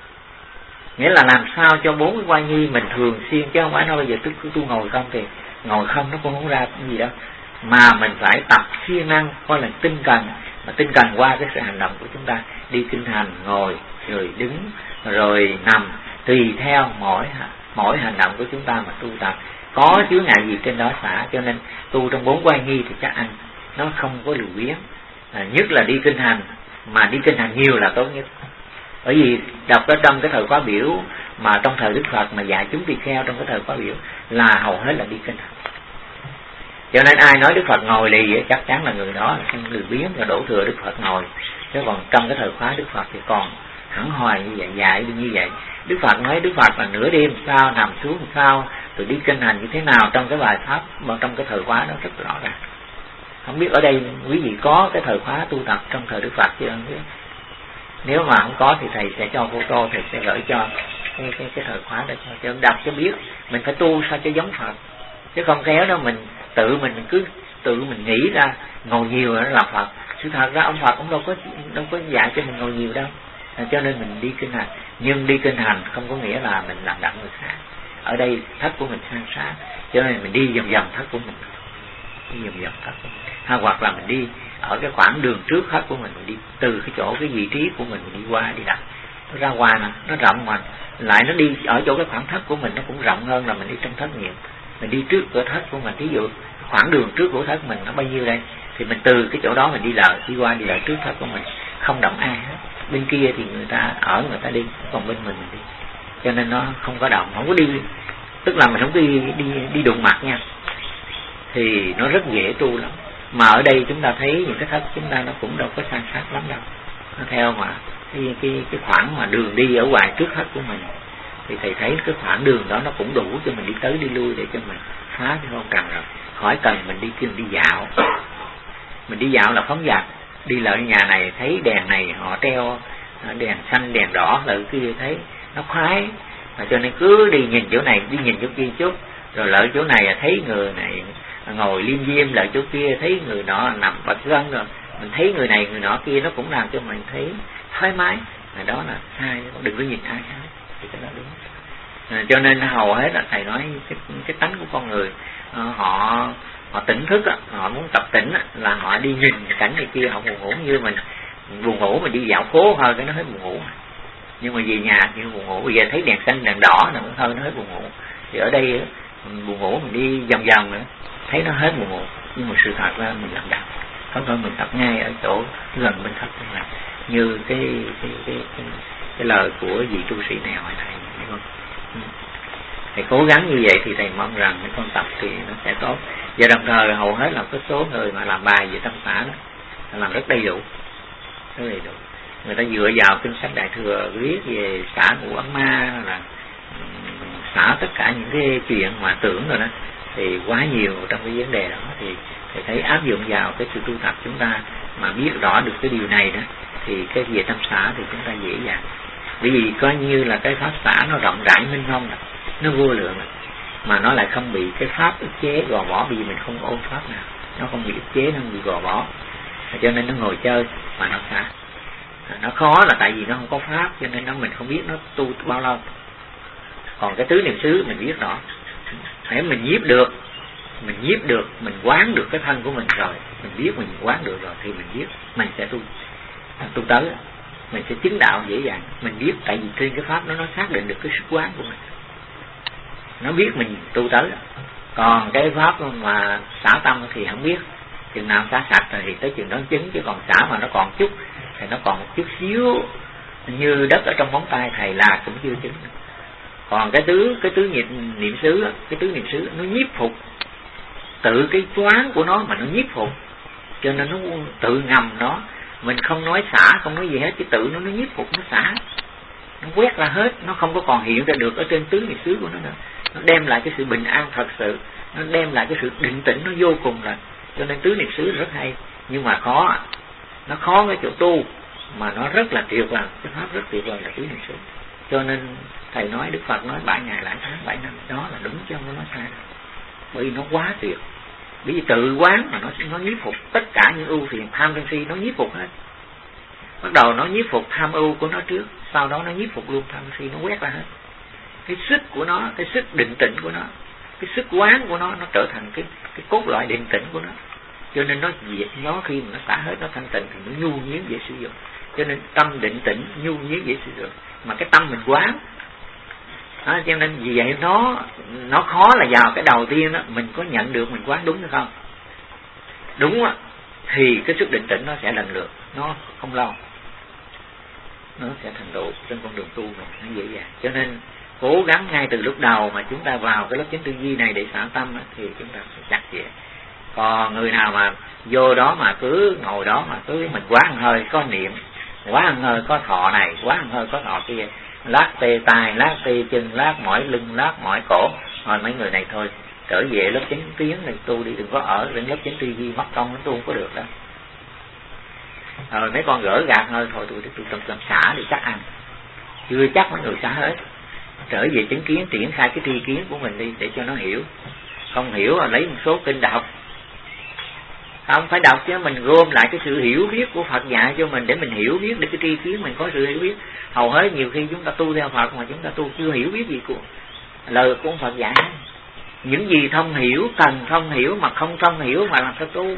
Nghĩa là làm sao cho 4 cái quay nghi mình thường xuyên, chứ không phải nói bây giờ cứ tu ngồi không thì ngồi không nó cũng không ra cái gì đâu. Mà mình phải tập siêng năng, coi là tinh cần, mà tinh cần qua cái sự hành động của chúng ta, đi kinh hành, ngồi rồi đứng rồi nằm, tùy theo mỗi hành động của chúng ta mà tu tập. Có chướng ngại gì trên đó xả, cho nên tu trong 4 quay nghi thì chắc ăn nó không có lười biếng. Nhất là đi kinh hành, mà đi kinh hành nhiều là tốt nhất. Bởi vì đọc ở trong cái thời khóa biểu mà trong thời Đức Phật mà dạy chúng tỳ kheo trong cái thời khóa biểu là hầu hết là đi kinh hành. Cho nên ai nói Đức Phật ngồi lì chắc chắn là người đó là lười biếng và đổ thừa Đức Phật ngồi. Chứ còn trong cái thời khóa Đức Phật thì còn hẳn hoài như vậy, dạy như vậy. Đức Phật nói Đức Phật là nửa đêm sao, nằm xuống sao, rồi đi kinh hành như thế nào, trong cái bài pháp mà trong cái thời khóa đó rất rõ ràng. Không biết ở đây quý vị có cái thời khóa tu tập trong thời Đức Phật chưa không biết? Nếu mà không có thì thầy sẽ cho photo, thầy sẽ gửi cho cái thời khóa đó cho đọc cho biết. Mình phải tu sao cho giống Phật, chứ không khéo đâu mình cứ tự mình nghĩ ra ngồi nhiều là làm Phật. Sự thật ra ông Phật cũng đâu có dạy cho mình ngồi nhiều đâu. Cho nên mình đi kinh hành, nhưng đi kinh hành không có nghĩa là mình làm đặng người khác. Ở đây thất của mình sang sát, cho nên mình đi vòng vòng thất của mình, đi vòng vòng thất của mình. Hoặc là mình đi ở cái khoảng đường trước thất của mình đi từ cái chỗ cái vị trí của mình đi qua đi lại, nó ra ngoài nè, nó rộng mà lại nó đi ở chỗ cái khoảng thất của mình nó cũng rộng hơn là mình đi trong thất nhiều. Mình đi trước cửa thất của mình, ví dụ khoảng đường trước của thất mình nó bao nhiêu đây, thì mình từ cái chỗ đó mình đi qua đi lại trước thất của mình, không động ai hết. Bên kia thì người ta ở, người ta đi, còn bên mình đi, cho nên nó không có động, không có đi, tức là mình không đi đụng mặt nha, thì nó rất dễ tu lắm. Mà ở đây chúng ta thấy những cái thất chúng ta nó cũng đâu có san sát lắm đâu, nó theo mà cái khoảng mà đường đi ở ngoài trước thất của mình, thì thầy thấy cái khoảng đường đó nó cũng đủ cho mình đi tới đi lui để cho mình phá cái phong trần rồi. Khỏi cần mình đi dạo. Mình đi dạo là phóng dật, đi lại nhà này thấy đèn này họ treo đèn xanh đèn đỏ, lợi kia thấy nó khoái, cho nên cứ đi nhìn chỗ này đi nhìn chỗ kia chút, rồi lợi chỗ này thấy người này ngồi liêm diêm, lợi chỗ kia thấy người nọ nằm bật gân, rồi mình thấy người này người nọ kia, nó cũng làm cho mình thấy thoải mái. Đó là sai, đừng có nhìn ai hết thì cái đó đúng. Cho nên hầu hết là thầy nói cái tánh của con người, họ tỉnh thức á, họ muốn tập tỉnh á, là họ đi nhìn cảnh này kia, họ buồn ngủ. Như mình buồn ngủ mình đi dạo phố hơi cái nó hết buồn ngủ, nhưng mà về nhà thì buồn ngủ, bây giờ thấy đèn xanh đèn đỏ nó hơi nó hết buồn ngủ. Thì ở đây mình buồn ngủ mình đi vòng vòng nữa thấy nó hết buồn ngủ, nhưng mà sự thật ra mình làm đau. Không phải mình tập ngay ở chỗ gần bên thấp này, như cái lời của vị tu sĩ này hỏi thầy, hiểu không? Thầy cố gắng như vậy thì thầy mong rằng cái con tập thì nó sẽ tốt. Và đồng thời hầu hết là cái số người mà làm bài về tâm xã đó làm rất đầy đủ, rất đầy đủ. Người ta dựa vào kinh sách Đại Thừa viết về xả ngũ ấm ma, là xả tất cả những cái chuyện mà tưởng rồi đó, thì quá nhiều trong cái vấn đề đó. Thì thì thấy áp dụng vào cái sự tu tập chúng ta mà biết rõ được cái điều này đó, thì cái về tâm xả thì chúng ta dễ dàng. Bởi vì coi như là cái pháp xả nó rộng rãi mênh mông, nó vô lượng, mà nó lại không bị cái pháp ức chế gò bó, vì mình không ôm pháp nào, nó không bị ức chế, nó không bị gò bó, cho nên nó ngồi chơi mà nó xả. Nó khó là tại vì nó không có pháp, cho nên mình không biết nó tu bao lâu. Còn cái tứ niệm xứ mình biết rõ, nếu mình nhiếp được, mình quán được cái thân của mình rồi, mình biết mình quán được rồi thì mình biết mình sẽ tu tới, mình sẽ chứng đạo dễ dàng. Mình biết tại vì trên cái pháp nó xác định được cái sức quán của mình, nó biết mình tu tới. Còn cái pháp mà xả tâm thì không biết, chừng nào xả sạch rồi thì tới chừng đó chứng, chứ còn xả mà nó còn chút thì nó còn một chút xíu như đất ở trong móng tay thầy là cũng chưa chứng. Còn cái tứ niệm xứ, cái tứ niệm xứ nó nhiếp phục, tự cái quán của nó mà nó nhiếp phục, cho nên nó tự ngầm nó, mình không nói xả, không nói gì hết, chứ tự nó nhiếp phục, nó xả, nó quét ra hết, nó không có còn hiện ra được ở trên tứ niệm xứ của nó nữa. Nó đem lại cái sự bình an thật sự, nó đem lại cái sự định tĩnh nó vô cùng là. Cho nên tứ niệm xứ rất hay, nhưng mà khó, nó khó cái chỗ tu, mà nó rất là tuyệt vời, cái pháp rất tuyệt vời là tứ niệm xứ. Cho nên thầy nói, Đức Phật nói 7 ngày lại tháng 7 năm, đó là đúng chứ không có nói sai đâu. Bởi vì nó quá tuyệt, bởi vì tự quán mà nó nhiếp phục tất cả những ưu phiền tham sân si, nó nhiếp phục hết. Bắt đầu nó nhiếp phục tham ưu của nó trước, sau đó nó nhiếp phục luôn tham sân si, nó quét ra hết. Cái sức của nó, cái sức định tĩnh của nó, cái sức quán của nó trở thành cái cốt loại định tĩnh của nó. Cho nên nó khi mà nó xả hết, nó thanh tịnh thì nó nhu nhuyễn dễ sử dụng. Cho nên tâm định tĩnh nhu nhuyễn dễ sử dụng, mà cái tâm mình quán đó, cho nên vì vậy nó khó là vào cái đầu tiên đó, mình có nhận được mình quán đúng hay không? Đúng á, thì cái sức định tĩnh nó sẽ lần lượt, nó không lâu nó sẽ thành tựu trên con đường tu mình, nó dễ dàng. Cho nên cố gắng ngay từ lúc đầu mà chúng ta vào cái lớp chánh tư duy này để xả tâm á, thì chúng ta sẽ chắc vậy. Còn người nào mà vô đó mà cứ ngồi đó mà cứ mình quá ăn hơi có niệm, quá ăn hơi có thọ này, quá ăn hơi có thọ kia, lát tê tai, lát tê chân, lát mỏi lưng, lát mỏi cổ, thôi mấy người này thôi trở về lớp chánh kiến này tu đi, đừng có ở đến lớp chánh tư duy mất công nó tu không có được đó. Rồi mấy con gỡ gạt hơi thôi, tôi làm xả đi chắc ăn, chưa chắc mấy người xả hết. Trở về chánh kiến, triển khai cái tri kiến của mình đi để cho nó hiểu. Không hiểu là lấy một số kinh đọc, không phải đọc chứ mình gom lại cái sự hiểu biết của Phật dạy cho mình để mình hiểu biết, để cái tri kiến mình có sự hiểu biết. Hầu hết nhiều khi chúng ta tu theo Phật mà chúng ta tu chưa hiểu biết gì của lời của ông Phật dạy. Những gì thông hiểu, cần thông hiểu, mà không thông hiểu mà làm sao tu.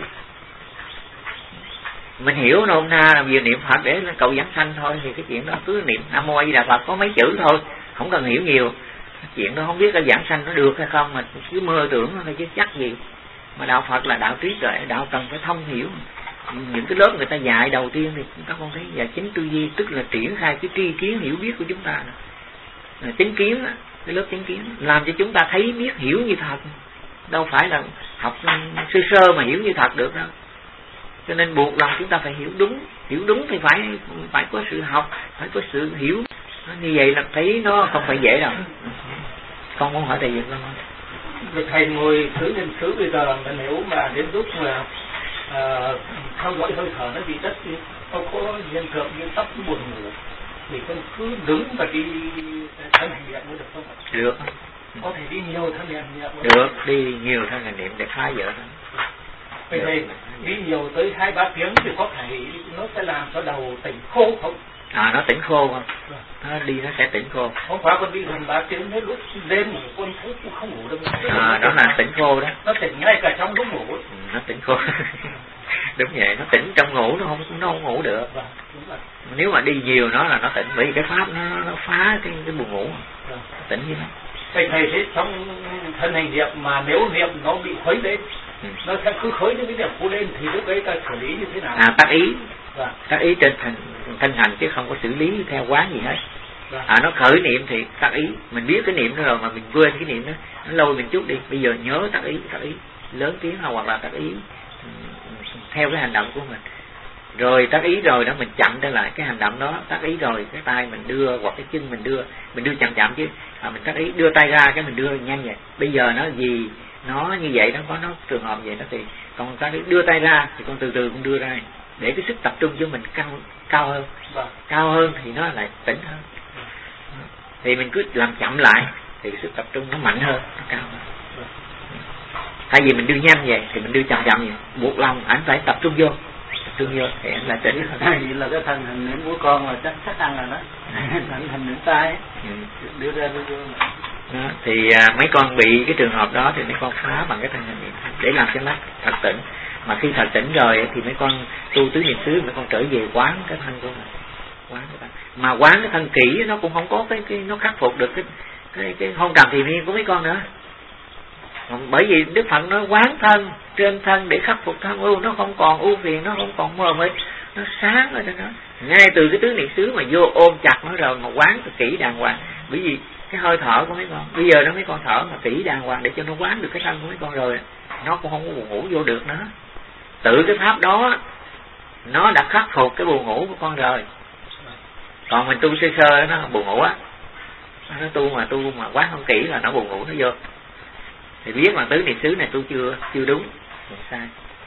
Mình hiểu nôm na là vừa niệm Phật để cầu giảng sanh thôi, thì cái chuyện đó cứ niệm Nam Mô A Di Đà Phật có mấy chữ thôi, không cần hiểu nhiều. Chuyện đó không biết cái giảng sanh nó được hay không, mà cứ mơ tưởng thôi chứ chắc gì. Mà đạo Phật là đạo trí tuệ, đạo cần phải thông hiểu. Những cái lớp người ta dạy đầu tiên thì các con thấy dạy chính tư duy, tức là triển khai cái tri kiến hiểu biết của chúng ta. Chánh kiến, cái lớp chánh kiến làm cho chúng ta thấy biết hiểu như thật, đâu phải là học sơ sơ mà hiểu như thật được đâu. Cho nên buộc lòng chúng ta phải hiểu đúng thì phải có sự học, phải có sự hiểu. Như vậy là thấy nó không phải dễ đâu. Con muốn hỏi thầy gì không? Thầy ngồi tứ niệm xứ bây giờ là nếu mà đến lúc mà theo dõi hơi thở nó bị đất, nó có hiện tượng như tóc buồn ngủ thì con cứ đứng và đi thân hành niệm được không ạ? Được. Có thể đi nhiều thân hành niệm được, đi nhiều thân hành niệm để phá vỡ nó. Vậy thì đi nhiều tới 2-3 tiếng thì có thể nó sẽ làm cho đầu tỉnh khô không? Nó tỉnh khô không? Nó đi nó sẽ tỉnh khô. Hôm qua con đi gần 3 tiếng đến lúc đêm ngủ con thấy cũng không ngủ được. Đó là tỉnh khô đó. Nó tỉnh ngay cả trong lúc ngủ. Nó tỉnh khô. Đúng vậy, nó tỉnh trong ngủ nó không ngủ được. Nếu mà đi nhiều nó là nó tỉnh, bởi vì cái pháp nó phá cái buồn ngủ. Nó tỉnh như thế. Thầy thấy trong thân hành niệm mà nếu niệm nó bị khuấy lên, nó sẽ cứ khởi những cái niệm cũ lên thì lúc đấy ta xử lý như thế nào? Tác ý. Tác ý trên thân hành chứ không có xử lý theo quán gì hết. Nó khởi niệm thì tác ý, mình biết cái niệm đó rồi mà mình quên cái niệm đó, nó lôi mình chút đi, bây giờ nhớ tác ý lớn tiếng hoặc là tác ý theo cái hành động của mình. Rồi tác ý rồi đó mình chậm trở lại cái hành động đó, tác ý rồi cái tay mình đưa hoặc cái chân mình đưa chậm chứ. Mình tác ý đưa tay ra cái mình đưa nhanh vậy. Bây giờ nó vì nó như vậy nó có nó trường hợp vậy đó. Thì còn ta đưa tay ra thì con từ từ con đưa ra để cái sức tập trung của mình cao hơn thì nó lại tỉnh hơn. Thì mình cứ làm chậm lại thì sức tập trung nó mạnh hơn, nó cao hơn. Thay vì mình đưa nhanh vậy thì mình đưa chậm chậm vậy, buộc lòng anh phải tập trung vô thì anh lại tỉnh hơn. Vậy là cái thân hình niệm của con là chắc ăn rồi đó. Hình niệm tay đưa ra đưa vô đó, thì mấy con bị cái trường hợp đó thì mấy con phá bằng cái thân hình niệm để làm cho nó thật tỉnh. Mà khi thật tỉnh rồi thì mấy con tu tứ niệm xứ, mấy con trở về quán cái thân của mình, quán cái thân. Mà quán cái thân kỹ nó cũng không có cái nó khắc phục được cái hôn trầm thiền miên của mấy con nữa. Bởi vì Đức Phật nó quán thân trên thân để khắc phục tham ưu, nó không còn ưu phiền, nó không còn mờ mịt, nó sáng ở trên đó. Ngay từ cái tứ niệm xứ mà vô ôm chặt nó rồi mà quán kỹ đàng hoàng. Bởi vì cái hơi thở của mấy con bây giờ nó mấy con thở mà kỹ đàng hoàng để cho nó quán được cái thân của mấy con rồi, nó cũng không có buồn ngủ vô được nữa. Tự cái pháp đó nó đã khắc phục cái buồn ngủ của con rồi. Còn mình tu sơ nó buồn ngủ á, nó tu mà quán không kỹ là nó buồn ngủ nó vô. Thì biết mà tứ niệm xứ này tu chưa đúng, sai.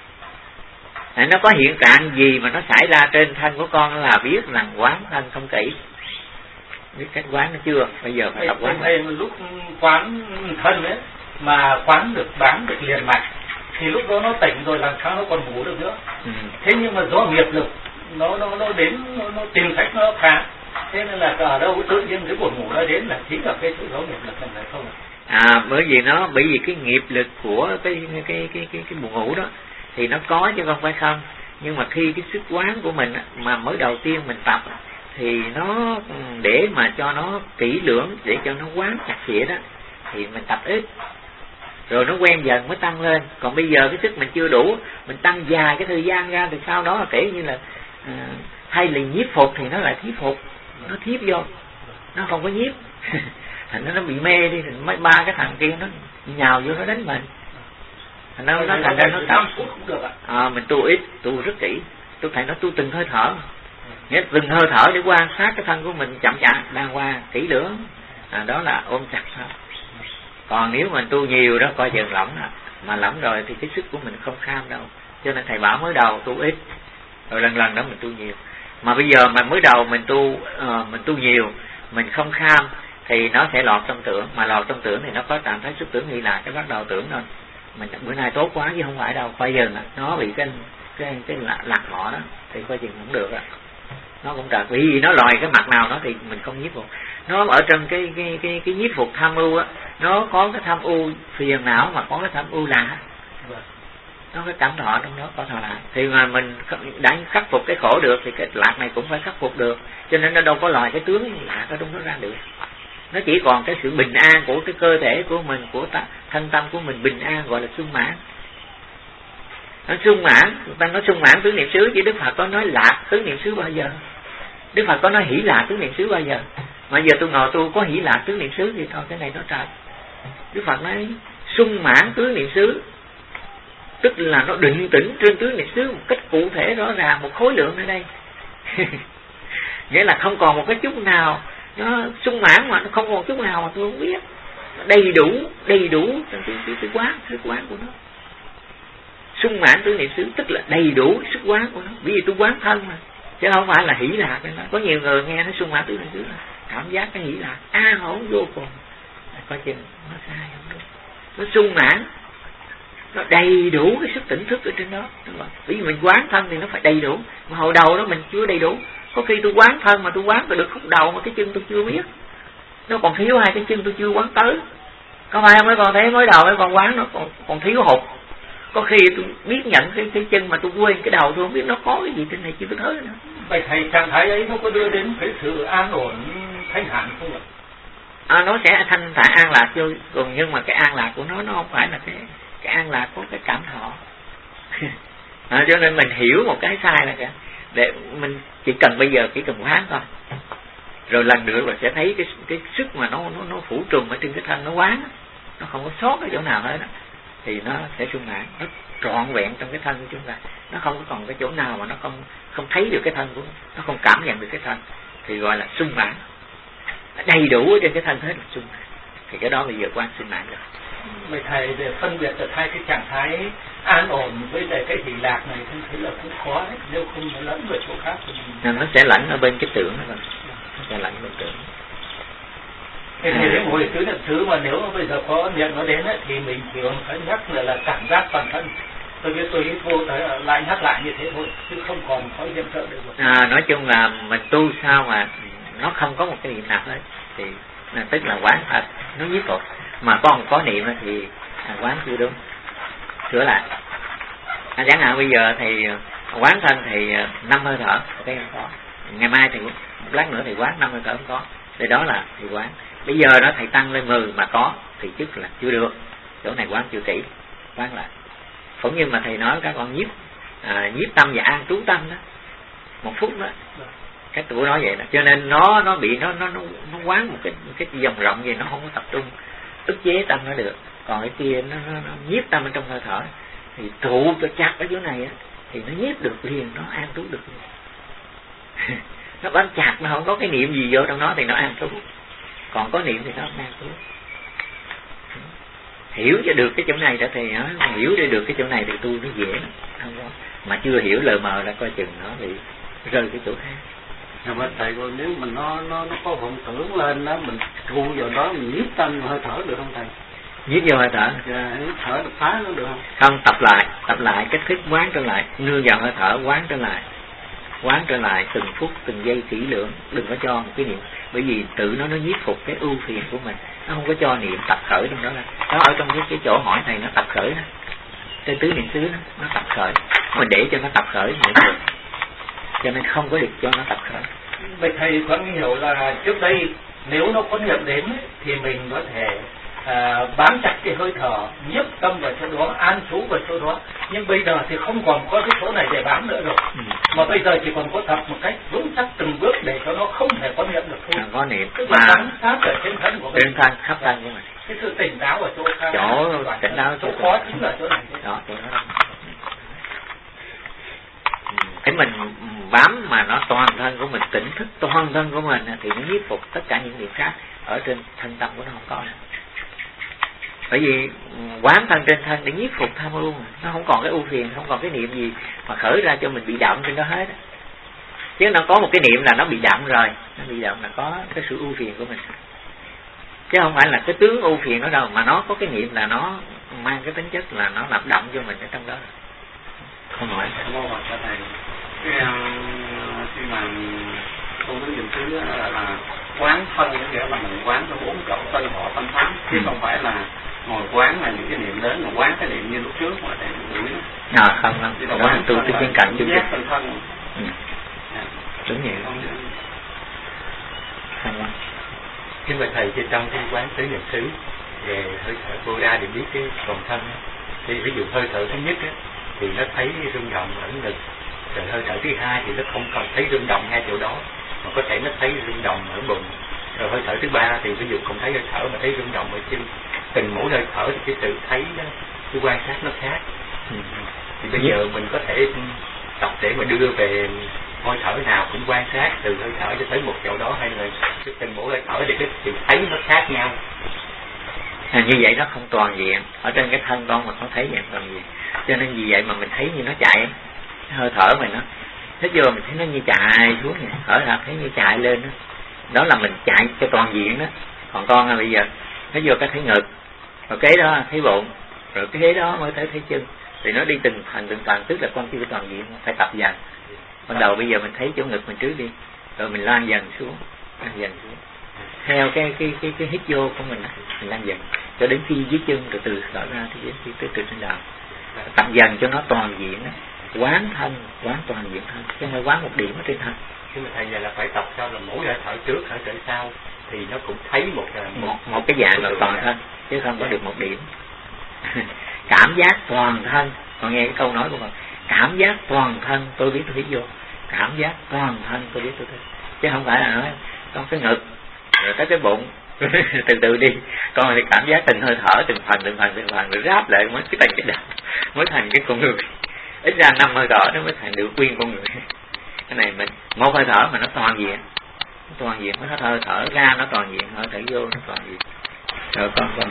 Nó có hiện trạng gì mà nó xảy ra trên thân của con là biết rằng quán thân không kỹ. Biết cách quán nó chưa? Bây giờ phải tập quán. Lúc quán thân ấy mà quán được bán được liền mạch thì lúc đó nó tỉnh rồi làm sao nó còn ngủ được nữa. Thế nhưng mà do nghiệp lực nó đến nó tìm cách nó phá. Thế nên là ở đâu tự nhiên cái buồn ngủ nó đến là chính là cái sự do nghiệp lực này không ạ? Bởi vì cái nghiệp lực của cái buồn ngủ đó thì nó có chứ không phải không. Nhưng mà khi cái sức quán của mình mà mới đầu tiên mình tập thì nó để mà cho nó kỹ lưỡng, để cho nó quán chặt chẽ đó thì mình tập ít rồi nó quen dần mới tăng lên. Còn bây giờ cái sức mình chưa đủ, mình tăng dài cái thời gian ra thì sau đó là kể như là thay vì nhiếp phục thì nó lại thiếp phục, nó thiếp vô, nó không có nhiếp. Thành nó bị mê đi, thì mấy ba cái thằng kia nó nhào vô nó đánh mình. Thành nó thành ra nó tập. Mình tu ít, tu rất kỹ, tôi thấy nó tu từng hơi thở, nghĩa từng hơi thở để quan sát cái thân của mình chậm chạp đàng hoàng kỹ lưỡng, đó là ôm chặt thôi. Còn nếu mình tu nhiều đó coi chừng lỏng đó. Mà lỏng rồi thì cái sức của mình không kham đâu. Cho nên thầy bảo mới đầu tu ít, rồi lần đó mình tu nhiều. Mà bây giờ mà mới đầu mình tu nhiều, mình không kham thì nó sẽ lọt trong tưởng. Mà lọt trong tưởng thì nó có trạng thái xúc tưởng nghĩ là cái bắt đầu tưởng thôi. Mình bữa nay tốt quá chứ không phải đâu. Coi chừng nó bị cái lạc mỏ đó thì coi chừng không được á. Nó cũng trật, vì nó lòi cái mặt nào đó thì mình không nhiếp phục. Nó ở trong cái nhiếp phục tham ưu á, nó có cái tham ưu phiền não mà có cái tham ưu lạ. Nó cái cảm thọ trong đó có thọ lạ. Thì mà mình đã khắc phục cái khổ được thì cái lạc này cũng phải khắc phục được. Cho nên nó đâu có lòi cái tướng lạ ở trong đó ra được. Nó chỉ còn cái sự bình an của cái cơ thể của mình, của thân tâm của mình bình an, gọi là sung mãn. Nó sung mãn, người ta nói sung mãn tứ niệm xứ, chứ Đức Phật có nói lạc tứ niệm xứ bao giờ. Đức Phật có nói hỷ lạc tứ niệm xứ bao giờ. Mà giờ tôi ngồi tôi có hỷ lạc tứ niệm xứ thì thôi cái này nó trời. Đức Phật nói sung mãn tứ niệm xứ, tức là nó định tĩnh trên tứ niệm xứ một cách cụ thể rõ ràng, một khối lượng ở đây. Nghĩa là không còn một cái chút nào, nó sung mãn mà nó không còn chút nào mà tôi không biết. Nó đầy đủ trong cái quán của nó. Sung mãn tứ niệm xứ tức là đầy đủ sức quán của nó, bởi vì tôi quán thân mà, chứ không phải là hỷ lạc. Có nhiều người nghe nó sung mãn tứ niệm xứ là cảm giác cái hỷ lạc an ổn vô cùng, coi chừng nó sai không đúng. Nó sung mãn, nó đầy đủ cái sức tỉnh thức ở trên đó, đúng không? Bởi vì mình quán thân thì nó phải đầy đủ, mà hồi đầu đó mình chưa đầy đủ. Có khi tôi quán thân mà tôi quán được khúc đầu mà cái chân tôi chưa biết, nó còn thiếu hai cái chân tôi chưa quán tới. Có phải không? Mấy con thấy mới đầu mấy con quán nó còn thiếu hụt. Có khi tôi biết nhận cái chân mà tôi quên cái đầu, tôi không biết nó có cái gì trên này chưa có tới nữa. Vậy thầy trạng thái ấy nó có đưa đến cái sự an ổn thanh thản không ạ? Nó sẽ thanh thản an lạc vô cùng, nhưng mà cái an lạc của nó không phải là cái an lạc có cái cảm thọ. Cho nên mình hiểu một cái sai là để mình chỉ cần bây giờ chỉ cần quán thôi, rồi lần nữa là sẽ thấy cái sức mà nó phủ trùm ở trên cái thân nó quán, nó không có sót ở chỗ nào hết đó, thì nó sẽ sung mãn, nó trọn vẹn trong cái thân của chúng ta. Nó không có còn cái chỗ nào mà nó không thấy được cái thân của nó không cảm nhận được cái thân, thì gọi là sung mãn, đầy đủ ở trên cái thân hết là sung mãn. Thì cái đó bây giờ quan sung mãn rồi. Vậy thầy để phân biệt được hai cái trạng thái an ổn với lại cái hỷ lạc này tôi thấy là cũng khó đấy, nếu không nó lẫn vào chỗ khác thì nó sẽ lẫn ở bên cái tưởng đó, nó sẽ lẫn bên tưởng. Thế thì đến ngồi tứ niệm xứ mà nếu bây giờ có niệm nó đến ấy, thì mình chỉ phải nhắc là cảm giác toàn thân. Tôi biết tôi hít vô lại nhắc lại như thế thôi, chứ không còn có hiện tượng được rồi. Nói chung là mình tu sao mà nó không có một cái niệm nào hết, thì tức là quán thật, nó nhiếp phục. Mà còn có niệm thì quán chưa đúng, sửa lại. Chẳng hạn bây giờ thì quán thân thì 5 hơi thở, cái không có. Ngày mai thì một lát nữa thì quán 5 hơi thở không có, thì đó là thì quán. Bây giờ nó thầy tăng lên 10 mà có thì tức là chưa được, chỗ này quán chưa kỹ, quán lại. Cũng như mà thầy nói các con nhiếp tâm và an trú tâm đó, 1 phút đó, các tụi nói vậy đó. Cho nên nó bị nó quán một cái vòng rộng vậy, nó không có tập trung ức chế tâm nó được. Còn cái kia nó nhiếp tâm ở trong hơi thở thì trụ cho chặt ở chỗ này á, thì nó nhiếp được liền, nó an trú được liền. Nó bám chặt, nó không có cái niệm gì vô trong nó thì nó an trú, còn có niệm thì nó an trú. Hiểu cho được cái chỗ này đã thì nó hiểu để được cái chỗ này thì tu nó dễ, không có. Mà chưa hiểu lờ mờ là coi chừng nó bị rơi cái chỗ khác. Nhưng mà thầy ơi, nếu mình nó có vọng tưởng lên đó, mình trụ vào đó, mình nhiếp tâm hơi thở được không thầy? Nhiếp vô hơi thở. Dạ, thở được phá nó được không? Không, tập lại cách thức quán trở lại, nương vào hơi thở quán trở lại từng phút từng giây kỹ lưỡng, đừng có cho một cái niệm, bởi vì tự nó nhiếp phục cái ưu phiền của mình, nó không có cho niệm tập khởi trong đó là nó ở trong cái chỗ hỏi thầy nó tập khởi đó, trên tứ niệm xứ nó tập khởi, mình để cho nó tập khởi nữa được, cho nên không có được cho nó tập khởi. Vậy thầy có hiểu là trước đây nếu nó có niệm đến ấy, thì mình có thể bám chặt cái hơi thở, nhiếp tâm vào chỗ đó, an trú vào chỗ đó. Nhưng bây giờ thì không còn có cái chỗ này để bám nữa rồi. Mà bây giờ chỉ còn có tập một cách vững chắc từng bước để cho nó không thể có niệm được thôi. Có niệm. Tức là bám sát ở trên thân của mình. Trên thân, khắp thân của mình. Cái sự tỉnh táo ở chỗ khác. Chỗ tỉnh táo, chỗ khó chính là chỗ này. Đó, chỗ đó. Cái mình bám mà nó toàn thân của mình, tỉnh thức toàn thân của mình thì nó nhiếp phục tất cả những việc khác ở trên thân tâm của nó không có nữa. Bởi vì quán thân trên thân để nhiếp phục tham ưu, nó không còn cái ưu phiền, không còn cái niệm gì mà khởi ra cho mình bị động trên đó hết. Chứ nó có một cái niệm là nó bị động rồi, nó bị động là có cái sự ưu phiền của mình, chứ không phải là cái tướng ưu phiền đó đâu, mà nó có cái niệm là nó mang cái tính chất là nó làm động cho mình ở trong đó. Không hỏi. Không hỏi cái này. Khi mà tu tứ niệm xứ là quán thân, nghĩa là mình quán cho 4 chỗ thân họ tâm pháp, chứ không phải là ngồi quán là những cái niệm lớn, mà quán cái niệm như lúc trước mà để đuổi nó. Không, quán tu cái chuyên cảnh chung giác thân thân. Đúng vậy. Không. Nhưng mà thầy thì trong cái quán tứ niệm xứ về hơi thở vô ra để biết cái toàn thân, thì ví dụ hơi thở thứ nhất á, thì nó thấy rung động ở ngực, rồi hơi thở thứ hai thì nó không còn thấy rung động ngay chỗ đó, mà có thể nó thấy rung động ở bụng, rồi hơi thở thứ ba thì ví dụ không thấy hơi thở mà thấy rung động ở chân. Từng mỗi hơi thở thì cái sự thấy đó, cái quan sát nó khác. Thì bây giờ mình có thể tập để mà đưa về hơi thở nào cũng quan sát từ hơi thở cho tới một chỗ đó, hay là từng mỗi hơi thở thì cái sự thấy nó khác nhau. Như vậy nó không toàn diện, ở trên cái thân con mà không thấy dạng toàn diện, cho nên vì vậy mà mình thấy như nó chạy, hơi thở mình nó hít vô mình thấy nó như chạy xuống vậy, thở ra thấy như chạy lên đó. Đó là mình chạy cho toàn diện đó. Còn con là bây giờ hít vô cái thấy ngực, rồi cái đó thấy bụng, rồi cái thế đó mới thấy chân, thì nó đi từng phần, tức là con chưa toàn diện, phải tập dần. Ban đầu bây giờ mình thấy chỗ ngực mình trước đi, rồi mình lan dần xuống, theo cái hít vô của mình lan dần cho đến khi dưới chân, rồi từ thở ra thì đến khi tới từ trên đầu, tập dần cho nó toàn diện đó. Quán thân, quán toàn diện thân, chứ không phải quán một điểm ở trên thân. Nhưng mà thầy giờ là phải tập sao là mỗi hơi thở trước, hơi thở sau thì nó cũng thấy một cái dạng là toàn thân, chứ không có được một điểm. Cảm giác toàn thân, còn nghe cái câu nói của mình, cảm giác toàn thân tôi biết tôi hít vô, cảm giác toàn thân tôi biết tôi hít, chứ không phải là nói con cái ngực rồi tới cái bụng từ từ đi, con thì cảm giác từng hơi thở từng phần rồi ráp lại mới cái thành cái đầu, mới thành cái con người. Ít ra 5 hơi thở nó mới thành được nguyên con người. Cái này mình một hơi thở mà nó toàn diện, mới hơi thở ra nó toàn diện, hơi thở vô nó toàn diện. Rồi con hỏi.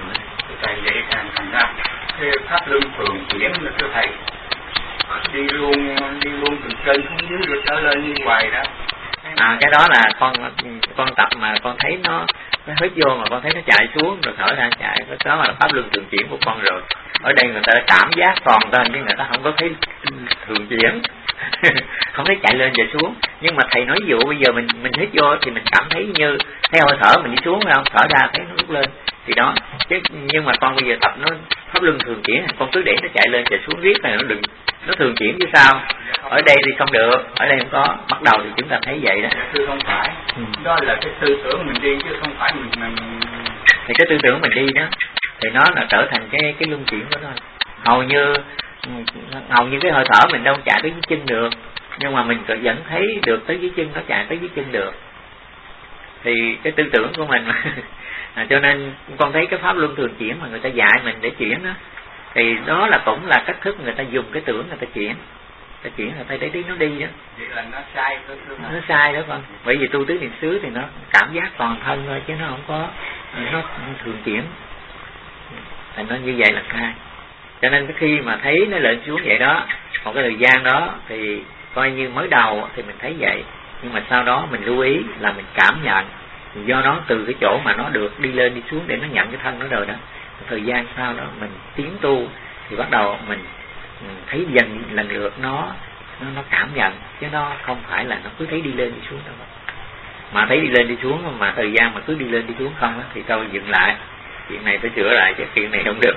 thầy vậy thành ra cái pháp luân thường chuyển là thưa thầy đi luôn từ trên xuống dưới rồi trở lên như hoài đó. Cái đó là con tập mà con thấy nó hít vô mà con thấy nó chạy xuống rồi thở ra chạy, cái đó là pháp luân thường chuyển của con rồi. Ở đây người ta cảm giác toàn lên chứ người ta không có thấy thường chuyển không thấy chạy lên chạy xuống. Nhưng mà thầy nói ví dụ bây giờ mình hít vô thì mình cảm thấy như theo hơi thở mình đi xuống phải không, thở ra thấy nó rút lên thì đó chứ. Nhưng mà con bây giờ tập nó pháp luân thường chuyển, con cứ để nó chạy lên chạy xuống riết này, nó thường chuyển chứ sao. Ở đây thì không được, ở đây không có. Bắt đầu thì chúng ta thấy vậy đó. Thưa không phải, đó là cái tư tưởng mình đi chứ không phải mình thì cái tư tưởng mình đi đó thì nó là trở thành cái luân chuyển của nó. Hầu như cái hơi thở mình đâu chạy tới dưới chân được, nhưng mà mình vẫn thấy được tới dưới chân, nó chạy tới dưới chân được. Thì cái tư tưởng của mình cho nên con thấy cái pháp luân thường chuyển mà người ta dạy mình để chuyển đó, thì đó là cũng là cách thức người ta dùng cái tưởng người ta chuyển người ta để nó đi đó. Vậy là nó sai thôi. Nó sai đó con. Bởi vì tu tứ niệm xứ thì nó cảm giác toàn thân thôi chứ nó không có nó thường chuyển. Thành nó như vậy là sai. Cho nên khi mà thấy nó lên xuống vậy đó, một cái thời gian đó thì coi như mới đầu thì mình thấy vậy, nhưng mà sau đó mình lưu ý là mình cảm nhận. Do đó từ cái chỗ mà nó được đi lên đi xuống để nó nhận cái thân nó rồi đó, thời gian sau đó mình tiến tu thì bắt đầu mình thấy dần lần lượt nó cảm nhận, chứ nó không phải là nó cứ thấy đi lên đi xuống đâu. Mà thấy đi lên đi xuống mà thời gian mà cứ đi lên đi xuống không đó, thì tôi dừng lại, chuyện này phải sửa lại chứ chuyện này không được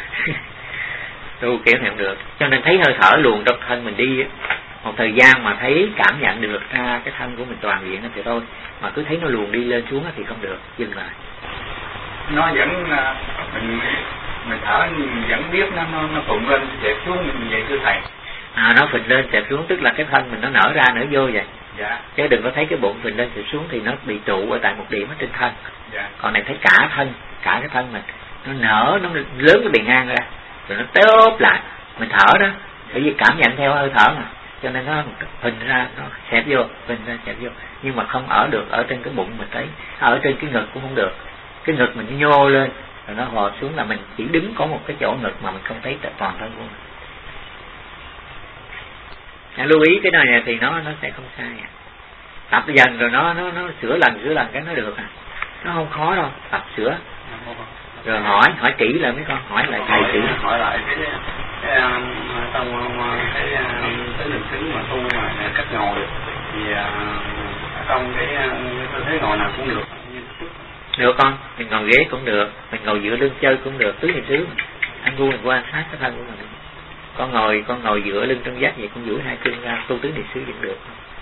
tu kiểu này không được. Cho nên thấy hơi thở luồn trong thân mình đi một thời gian mà thấy cảm nhận được ra cái thân của mình toàn diện thì thôi, mà cứ thấy nó luồn đi lên xuống thì không được, dừng lại. Nó vẫn mình thở mình vẫn biết nó phụng lên xẹp xuống mình vậy thưa thầy. Nó phình lên xẹp xuống tức là cái thân mình nó nở ra nở vô vậy. Dạ. Chứ đừng có thấy cái bụng phình lên xẹp xuống thì nó bị trụ ở tại một điểm ở trên thân. Dạ. Còn này thấy cả cái thân mình nó nở, nó lớn cái bề ngang ra rồi nó tốp lại, mình thở đó, bởi vì cảm nhận theo hơi thở mà, cho nên nó phình ra nó xẹp vô, phình ra xẹp vô, nhưng mà không ở được ở trên cái bụng mình thấy, ở trên cái ngực cũng không được. Cái ngực mình nhô lên rồi nó hò xuống là mình chỉ đứng có một cái chỗ ngực mà mình không thấy toàn thân của mình. Lưu ý cái này thì nó sẽ không sai. Tập dần rồi nó sửa lần cái nó được. Nó không khó đâu, tập sửa. Rồi hỏi kỹ lại mấy con, hỏi lại thầy kỹ. Hỏi lại cái trong cái niệm xứ mà tu mà cách ngồi thì trong cái tư thế ngồi nào cũng được. Được con, mình ngồi ghế cũng được, mình ngồi dựa lưng chơi cũng được, tứ niệm xứ. Anh vui mình quan sát cái thân của mình. Con ngồi dựa lưng trong vách vậy, con duỗi hai chân ra, tu tứ niệm xứ vẫn được.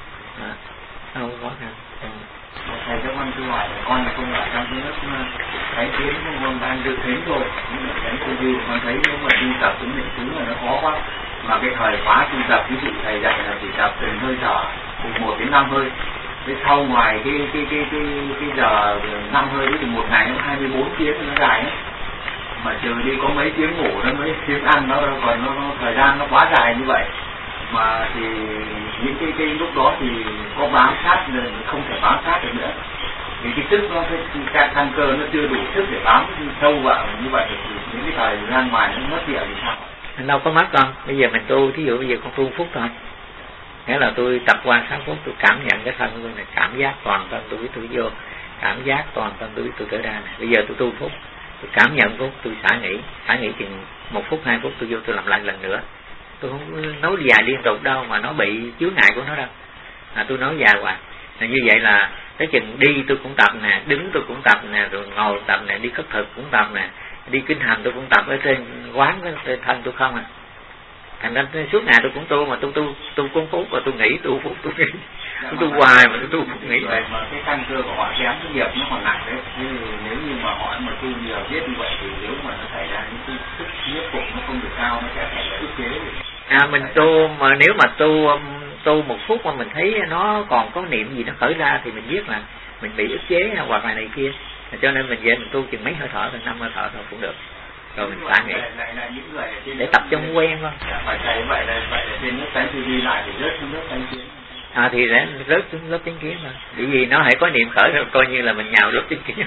Không có khăn. Thầy cho con cứ hỏi con là không ở trong cái lớp thánh kiến con đang được thính rồi, nhưng mà thánh tư duy con thấy nếu mà tu tập tứ niệm xứ là nó khó quá. Mà cái thời khóa tu tập ví dụ thầy dạy là chỉ tập từng hơi thở từ 1 đến 5 hơi. Thế sau ngoài cái giờ 5 hơi thì một ngày nó 24 tiếng nó dài ấy. Mà trừ đi có mấy tiếng ngủ nó mấy tiếng ăn nó còn nó thời gian nó quá dài như vậy. Mà thì những cái lúc đó thì có bám sát nên không thể bám sát được nữa. Vì cái sức nó cái căn cơ nó chưa đủ sức để bám sâu vào như vậy thì những cái thời gian ngoài nó mất địa thì sao? Anh đâu có mất con. Bây giờ mình tu, thí dụ bây giờ con tu phút thôi. Nghĩa là tôi tập qua 6 phút tôi cảm nhận cái thân của tôi này, cảm giác toàn thân tôi biết tôi vô, cảm giác toàn thân tôi biết tôi trở ra này. Bây giờ tôi tu phút, tôi cảm nhận phút, tôi xả nghỉ chừng 1 phút 2 phút tôi vô tôi làm lại lần nữa. Tôi không nói dài liên tục đâu mà nó bị chướng ngại của nó đâu. Tôi nói dài hoài. Như vậy là cái chừng đi tôi cũng tập nè, đứng tôi cũng tập nè, rồi ngồi tập nè, đi khất thực cũng tập nè, đi kinh hành tôi cũng tập ở trên quán trên thân tôi không à. Thành ra suốt ngày tôi cũng tu mà tu cũng phút và tôi nghỉ, tu phút tôi nghỉ. Tôi tu hoài mà tôi tu phút nghỉ. Vậy mà cái căn cơ của họ kém, cái nghiệp nó còn nặng đấy. Nếu như mà họ mà tu nhiều biết như vậy thì nếu mà nó xảy ra những cái sức nhiếp phục nó không được cao, nó sẽ phải là ức chế. Mình tu mà nếu mà tu 1 phút mà mình thấy nó còn có niệm gì nó khởi ra thì mình biết là mình bị ức chế hoặc là này kia. Cho nên mình về mình tu chừng mấy hơi thở rồi 5 hơi thở thôi cũng được. Rồi mình xả nghỉ để tập cho quen thôi. Phải thầy vậy là trên nước tánh tư duy lại thì rớt xuống nước tánh kiến. Thì để rớt xuống lớp chánh kiến thôi, bởi vì nó hãy có niệm khởi rồi coi như là mình nhào lớp chánh kiến.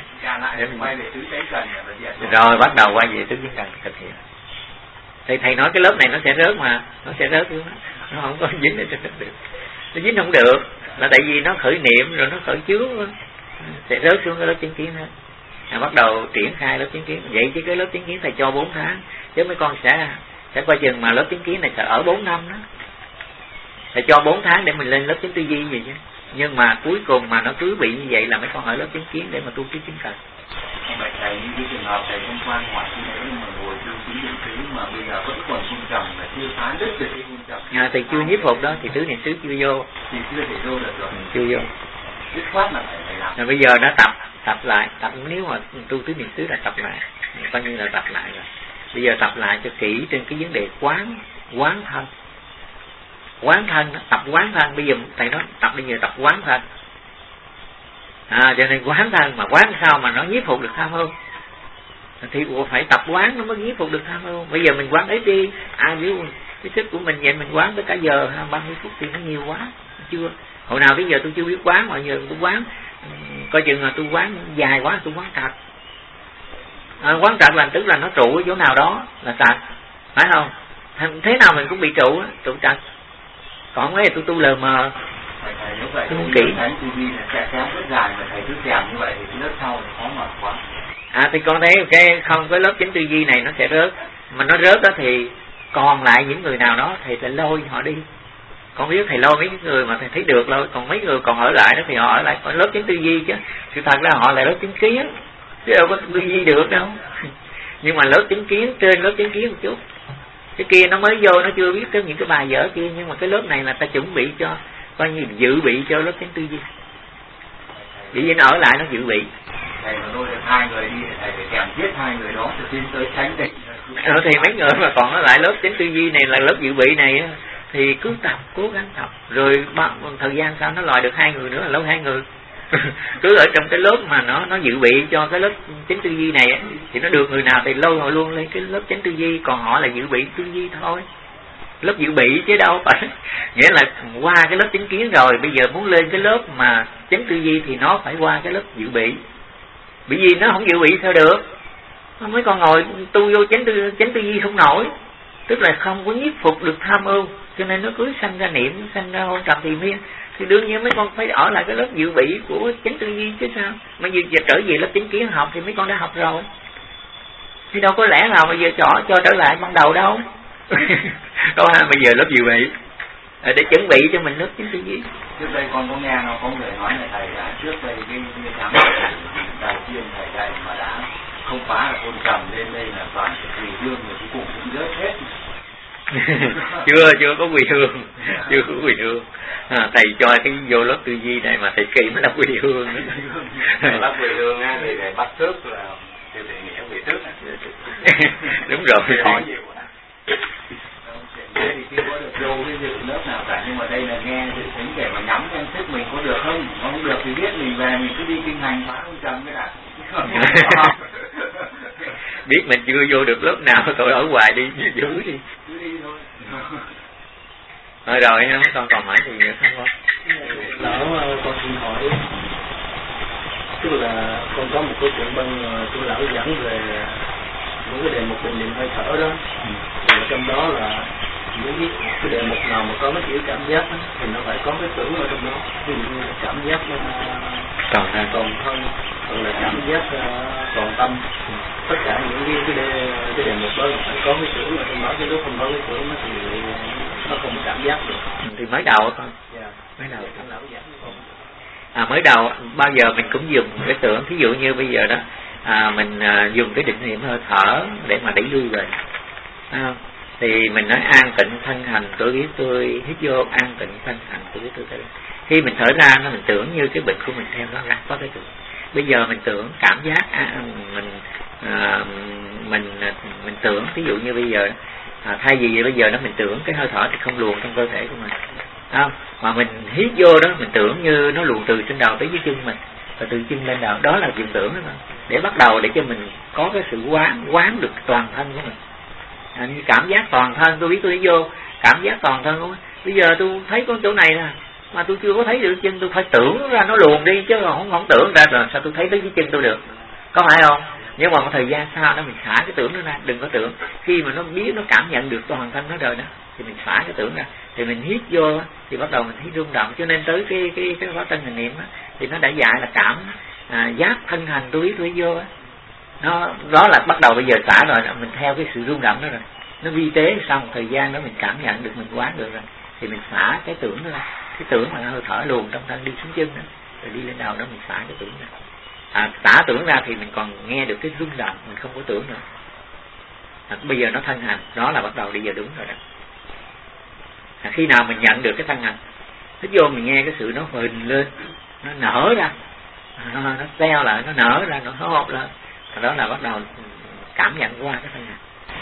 Rồi bắt đầu quay về tứ kiến cần thực hiện. Thì thầy nói cái lớp này nó sẽ rớt mà, nó sẽ rớt luôn, nó không có dính ở trên được, nó dính không được là tại vì nó khởi niệm rồi nó khởi chướng, sẽ rớt xuống cái lớp chánh kiến hết. Bắt đầu triển khai lớp chánh kiến. Vậy chứ cái lớp chánh kiến thầy cho 4 tháng, chứ mấy con sẽ coi chừng mà lớp chánh kiến này sẽ ở 4 năm đó. Thầy cho 4 tháng để mình lên lớp chánh tư duy gì chứ, nhưng mà cuối cùng mà nó cứ bị như vậy là mấy con ở lớp chánh kiến để mà tu trí chứng cần. Vậy thầy như cái trường hợp thầy hôm qua hỏi như thế mà ngồi tu trí niệm xứ mà bây giờ vẫn còn hôn trầm mà chưa phá đứt được cái hôn trầm. Thầy chưa nhiếp phục đó thì tứ niệm xứ chưa vô. Thì chưa thể vô được rồi. Chưa vô. Dứt khoát là phải làm. Rồi bây giờ nó tập lại, nếu mà tu tứ niệm xứ là tập lại, coi như là tập lại rồi. Bây giờ tập lại cho kỹ trên cái vấn đề quán thân. Quán thân, tập quán thân. Bây giờ thầy nói tập bây giờ tập quán thân. Cho nên quán thân, mà quán sao mà nó nhiếp phục được tham ưu, thì phải tập quán nó mới nhiếp phục được tham ưu. Bây giờ mình quán ít đi, biết cái sức của mình vậy mình quán tới cả giờ 30 phút thì nó nhiều quá, chưa. Hồi nào bây giờ tôi chưa biết quán, mà giờ tôi quán coi chừng là tôi quán dài quá, tôi quán trật. Quán trật là tức là nó trụ ở chỗ nào đó là trật, phải không? Thế nào mình cũng bị trụ trật. Còn mấy tôi tu lờ mờ. Thầy nếu vậy không kỹ. Thầy tư duy là sẽ kéo rất dài mà thầy cứ kèm như vậy thì cái lớp sau thì khó mở quá. Thì con thấy cái lớp chánh tư duy này nó sẽ rớt, mà nó rớt đó thì còn lại những người nào đó thầy sẽ lôi họ đi. Con biết thầy lôi mấy người mà thầy thấy được lôi, còn mấy người còn ở lại đó thì họ ở lại. Còn lớp chánh tư duy chứ sự thật là họ là lớp chánh kiến chứ đâu có tư duy được đâu. Nhưng mà lớp chánh kiến, trên lớp chánh kiến một chút. Cái kia nó mới vô, nó chưa biết tới những cái bài vở kia, nhưng mà cái lớp này là ta chuẩn bị cho, coi như dự bị cho lớp chánh tư duy. Vì vậy nó ở lại nó dự bị. Thầy mà nuôi được 2 người đi thì thầy phải kèm tiếp 2 người đó từ tiến tới tránh định. Thì mấy người mà còn ở lại lớp chánh tư duy này là lớp dự bị này thì cứ tập, cố gắng tập, rồi thời gian sau nó lòi được 2 người nữa là lâu 2 người. Cứ ở trong cái lớp mà nó dự bị cho cái lớp chánh tư duy này thì nó được người nào thì lâu họ luôn lên cái lớp chánh tư duy, còn họ là dự bị tư duy thôi. Lớp dự bị chứ đâu phải nghĩa là qua cái lớp chánh kiến rồi bây giờ muốn lên cái lớp mà chánh tư duy thì nó phải qua cái lớp dự bị, bởi vì nó không dự bị sao được. Mấy con ngồi tu vô chánh tư duy không nổi, tức là không có nhiếp phục được tham ưu, cho nên nó cứ sanh ra niệm, sanh ra hôn trầm thì miên. Thì đương nhiên mấy con phải ở lại cái lớp dự bị của chánh tư duy chứ sao. Mà giờ trở về lớp chánh kiến học thì mấy con đã học rồi, thì đâu có lẽ nào mà giờ cho trở lại ban đầu đâu. Đâu bây giờ lớp dự bị để chuẩn bị cho mình lớp chánh tư duy. Trước đây con có nghe nó có người nói là thầy đã trước đây cái tháng đầu tiên thầy dạy mà đã không phá là ôn trầm, lên đây là toàn quỳ hương rồi cuối cùng cũng rớt hết. chưa có quỳ hương, chưa có quỳ hương. Thầy cho cái vô lớp tư duy này mà thầy kỳ mới là quỳ hương. Bắt quỳ hương á thì thầy bắt trước là thì nghĩa quỳ trước. Đúng rồi. Thế thì chưa có được vô cái dự lớp nào cả, nhưng mà đây là nghe dự tính để mà nhắm xem sức mình có được không. Không được thì biết mình về mình cứ đi kinh hành phá không trầm cái đã. Biết mình chưa vô được lớp nào tôi ở hoài đi, giữ đi. Cứ đi thôi. Rồi con còn hỏi gì nữa không con? Lão con xin hỏi, tức là con có một cái chuyện băng tôi lão dẫn về những cái đề mục bình niệm hơi thở đó, thì trong đó là những cái đề mục nào mà có cái chữ cảm giác đó, thì nó phải có cái tưởng ở trong đó, ví dụ như là cảm giác toàn thân, hoặc là cảm giác toàn tâm, tất cả những cái đề mục đó là phải có cái tưởng ở trong đó, chứ nếu không có cái tưởng thì nó không có cảm giác được. Thì mới đầu thôi. Mới đầu. Mới đầu bao giờ mình cũng dùng cái tưởng, thí dụ như bây giờ đó mình dùng cái định niệm hơi thở để mà đẩy lui về, thì mình nói an tịnh thân hành tôi biết tôi, hít vô an tịnh thân hành tôi biết tôi. Khi mình thở ra nó mình tưởng như cái bệnh của mình theo nó ra có cái tưởng. Bây giờ mình tưởng cảm giác mình tưởng, ví dụ như bây giờ thay vì bây giờ đó mình tưởng cái hơi thở thì không luồn trong cơ thể của mình, mà mình hít vô đó mình tưởng như nó luồn từ trên đầu tới dưới chân mình, và từ chân lên đầu, đó là dùng tưởng đó, để bắt đầu để cho mình có cái sự quán được toàn thân của mình. Như cảm giác toàn thân, tôi biết tôi đi vô cảm giác toàn thân của mình. Bây giờ tôi thấy có chỗ này nè, mà tôi chưa có thấy được chân, tôi phải tưởng ra nó luồn đi chứ không tưởng ra rồi sao tôi thấy tới cái chân tôi được, có phải không? Nhưng mà một thời gian sau đó mình xả cái tưởng nó ra, đừng có tưởng. Khi mà nó biết, nó cảm nhận được toàn thân nó rồi đó thì mình xả cái tưởng ra, thì mình hít vô thì bắt đầu mình thấy rung động. Cho nên tới cái khóa tân hành niệm á, thì nó đã dạy là cảm giác thân hành tôi biết tôi vô á, nó đó là bắt đầu bây giờ xả rồi, mình theo cái sự rung động đó rồi, nó vi tế sau một thời gian đó mình cảm nhận được, mình quán được rồi thì mình xả cái tưởng đó ra. Cái tưởng mà hơi thở luồn trong thân đi xuống chân đó, rồi đi lên đầu đó mình xả cái tưởng ra. Xả tưởng ra thì mình còn nghe được cái rung động, mình không có tưởng nữa. Bây giờ nó thân hành, đó là bắt đầu bây giờ đúng rồi đó. Khi nào mình nhận được cái thân hành, hít vô mình nghe cái sự nó phình lên, nó nở ra, nó xeo lại, nó nở ra, nó hốt lên, đó là bắt đầu cảm nhận qua cái thân hành.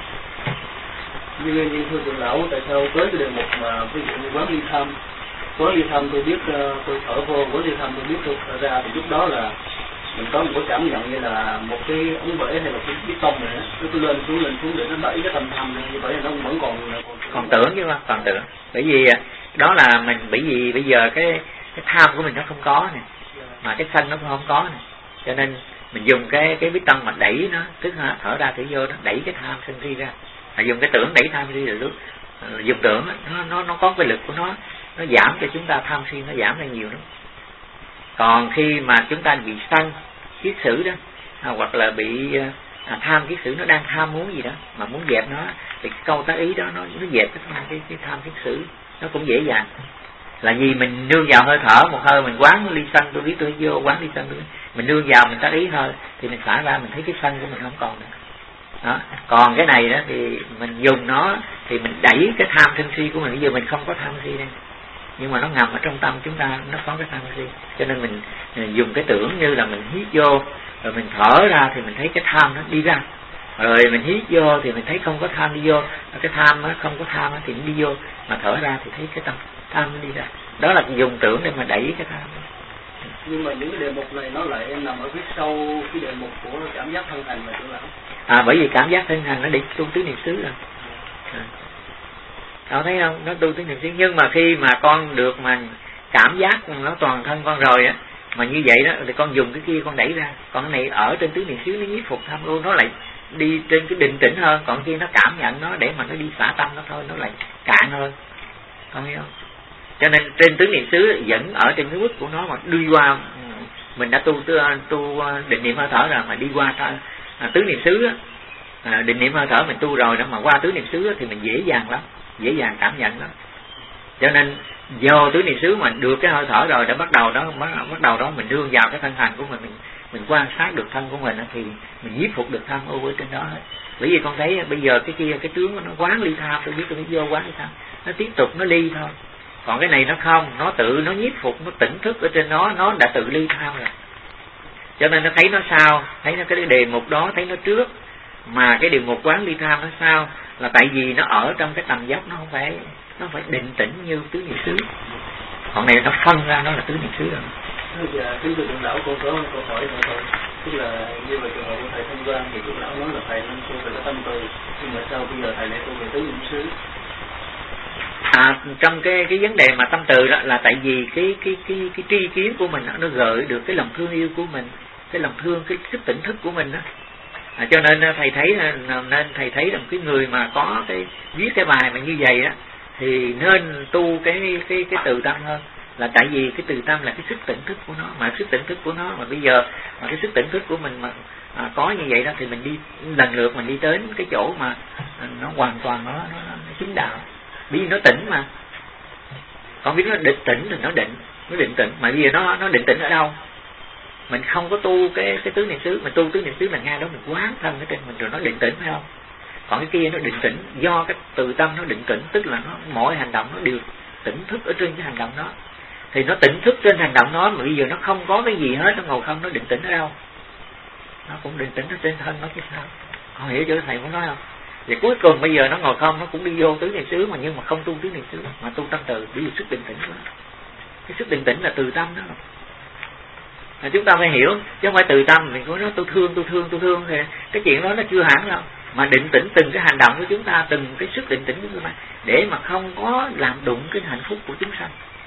Nhưng thưa trưởng lão, tại sao tới cái đề mục mà ví dụ như quán ly tham tôi biết tôi thở vô, quán ly tham tôi biết tôi thở ra, thì lúc đó là mình có một cái cảm nhận như là một cái ống bể hay là cái bê tông này nó cứ lên xuống để nó đẩy cái tâm tham, như vậy là nó vẫn còn tưởng chứ không, còn tưởng. Bởi vì đó là mình, bởi vì bây giờ cái tham của mình nó không có nè, mà cái sân nó cũng không có nè, cho nên mình dùng cái bê tông mà đẩy nó, tức là thở ra thở vô, nó đẩy cái tham sân si ra. Dùng cái tưởng đẩy tham si rồi lúc dùng tưởng nó có cái lực của nó giảm cho chúng ta tham si, nó giảm ra nhiều lắm. Còn khi mà chúng ta bị sân kiết sử đó, hoặc là bị tham kiết sử, nó đang tham muốn gì đó mà muốn dẹp nó, thì cái câu tác ý đó nó dẹp cái tham kiết sử nó cũng dễ dàng. Là vì mình nương vào hơi thở, một hơi mình quán ly sân tôi biết tôi vô, quán ly sân tôi biết. Mình nương vào mình tác ý hơi thì mình xả ra, mình thấy cái sân của mình không còn nữa. Đó. Còn cái này đó thì mình dùng nó thì mình đẩy cái tham sân si của mình. Bây giờ mình không có tham si đây, nhưng mà nó ngầm ở trong tâm chúng ta, nó có cái tham si. Cho nên mình dùng cái tưởng như là mình hít vô rồi mình thở ra thì mình thấy cái tham nó đi ra, rồi mình hít vô thì mình thấy không có tham đi vô, cái tham nó không có tham thì nó đi vô, mà thở ra thì thấy cái tâm tham nó đi ra. Đó là dùng tưởng để mà đẩy cái tham. Nhưng mà những cái đề mục này nó lại nằm ở phía sau cái đề mục của cảm giác thân hành mà trưởng lão. Bởi vì cảm giác thân hành nó để tu tứ niệm xứ rồi. Đó, thấy không? Nó tu tứ niệm xứ. Nhưng mà khi mà con được mà cảm giác nó toàn thân con rồi á, mà như vậy đó thì con dùng cái kia con đẩy ra. Còn cái này ở trên tứ niệm xứ nó nhiếp phục tham ưu, nó lại đi trên cái định tĩnh hơn. Còn khi nó cảm nhận nó để mà nó đi xả tâm nó thôi, nó lại cạn hơn. Con hiểu không? Cho nên trên tứ niệm xứ vẫn ở trên cái mức của nó, mà đi qua mình đã tu định niệm hơi thở rồi mà đi qua tứ niệm xứ á, định niệm hơi thở mình tu rồi đó, mà qua tứ niệm xứ thì mình dễ dàng lắm, dễ dàng cảm nhận lắm. Cho nên vô tứ niệm xứ mà được cái hơi thở rồi đã bắt đầu đó mình đưa vào cái thân hành của mình quan sát được thân của mình thì mình nhiếp phục được tham ưu ở trên đó hết. Bởi vì con thấy bây giờ cái kia cái tướng nó quán ly tham, tôi biết tôi biết vô quán ly tham, nó tiếp tục nó ly thôi. Còn cái này nó không, nó tự nó nhiếp phục, nó tỉnh thức ở trên nó đã tự ly tham rồi. Cho nên nó thấy nó sao, thấy nó cái đề mục đó thấy nó trước, mà cái đề mục quán ly tham nó sao, là tại vì nó ở trong cái tầm dốc, nó không phải định tĩnh như tứ niệm xứ. Còn này nó phân ra nó là tứ niệm xứ rồi. Dạ, kính thưa trưởng lão, con có câu hỏi nữa thôi. Tức là như vậy trường hợp của thầy Thanh Quang thì trưởng lão nói là thầy nên tu về cái tâm từ, nhưng mà sao bây giờ thầy lại tu về tứ niệm xứ? Trong cái vấn đề mà tâm từ đó là tại vì cái tri kiến của mình nó gợi được cái lòng thương yêu của mình, cái lòng thương, cái sức tỉnh thức của mình đó. Cho nên thầy thấy là cái người mà có cái viết cái bài mà như vậy á thì nên tu cái từ tâm hơn, là tại vì cái từ tâm là cái sức tỉnh thức của nó, mà sức tỉnh thức của nó mà bây giờ mà cái sức tỉnh thức của mình mà có như vậy đó thì mình đi lần lượt mình đi đến cái chỗ mà nó hoàn toàn nó chứng đạo. Bởi vì nó tỉnh mà. Còn biết nó định tỉnh thì nó định tĩnh, mà bây giờ nó định tĩnh ở đâu? Mình không có tu cái tứ niệm xứ, mình tu tứ niệm xứ là ngay đó mình quán thân ở trên mình rồi nó định tĩnh, phải không? Còn cái kia nó định tĩnh do cái từ tâm nó định tĩnh, tức là nó mỗi hành động nó đều tỉnh thức ở trên cái hành động đó. Thì nó tỉnh thức trên hành động đó, mà bây giờ nó không có cái gì hết, nó ngồi không, nó định tĩnh ở đâu? Nó cũng định tĩnh ở trên thân nó chứ sao? Con hiểu chưa thầy muốn nói không? Vậy cuối cùng bây giờ nó ngồi không, nó cũng đi vô tứ niệm xứ, mà nhưng mà không tu tứ niệm xứ mà tu tâm từ, bởi vì sức định tĩnh đó. Cái sức định tĩnh là từ tâm đó. Chúng ta phải hiểu, chứ không phải từ tâm mình có nói tôi thương thì cái chuyện đó nó chưa hẳn đâu. Mà định tĩnh từng cái hành động của chúng ta, từng cái sức định tĩnh của chúng ta, để mà không có làm đụng cái hạnh phúc của chúng sanh.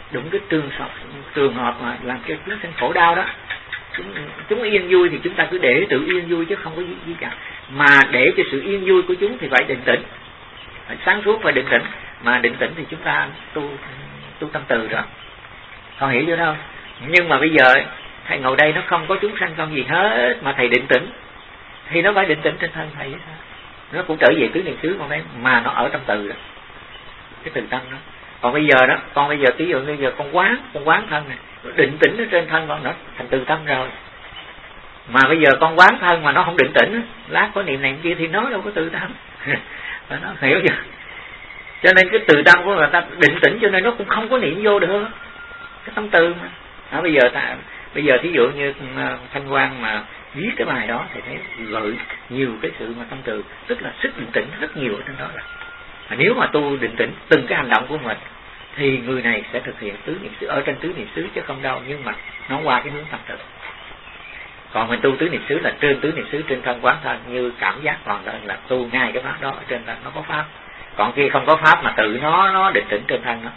đụng cái trường hợp mà làm cho chúng sanh khổ đau đó, chúng yên vui thì chúng ta cứ để tự yên vui chứ không có gì cả. Mà để cho sự yên vui của chúng thì phải định tĩnh, phải sáng suốt, phải định tĩnh. Mà định tĩnh thì chúng ta tu tâm từ rồi, con hiểu chưa đâu. Nhưng mà bây giờ thầy ngồi đây nó không có chúng sanh không gì hết mà thầy định tĩnh, thì nó phải định tĩnh trên thân thầy. Nó cũng trở về tứ niệm xứ con đấy, mà nó ở trong từ đó, cái từ tâm đó. Còn bây giờ đó, con bây giờ ví dụ bây giờ con quán thân này, định tĩnh ở trên thân con, nó thành từ tâm rồi. Mà bây giờ con quán thân mà nó không định tĩnh, lát có niệm này kia thì nó đâu có từ tâm. Nó hiểu chưa? Cho nên cái từ tâm của người ta định tĩnh, cho nên nó cũng không có niệm vô được cái tâm từ mà. Bây giờ thí dụ như Thanh Quang mà viết cái bài đó thì thấy gợi nhiều cái sự mà tâm từ, tức là sức định tĩnh rất nhiều ở trên đó rồi. Nếu mà tu định tĩnh từng cái hành động của mình thì người này sẽ thực hiện tứ niệm xứ ở trên tứ niệm xứ chứ không đâu, nhưng mà nó qua cái hướng tâm từ. Còn mình tu tứ niệm xứ là trên tứ niệm xứ, trên thân quán thân, như cảm giác còn là tu ngay cái pháp đó, ở trên là nó có pháp. Còn khi không có pháp mà tự nó định tĩnh trên thân đó,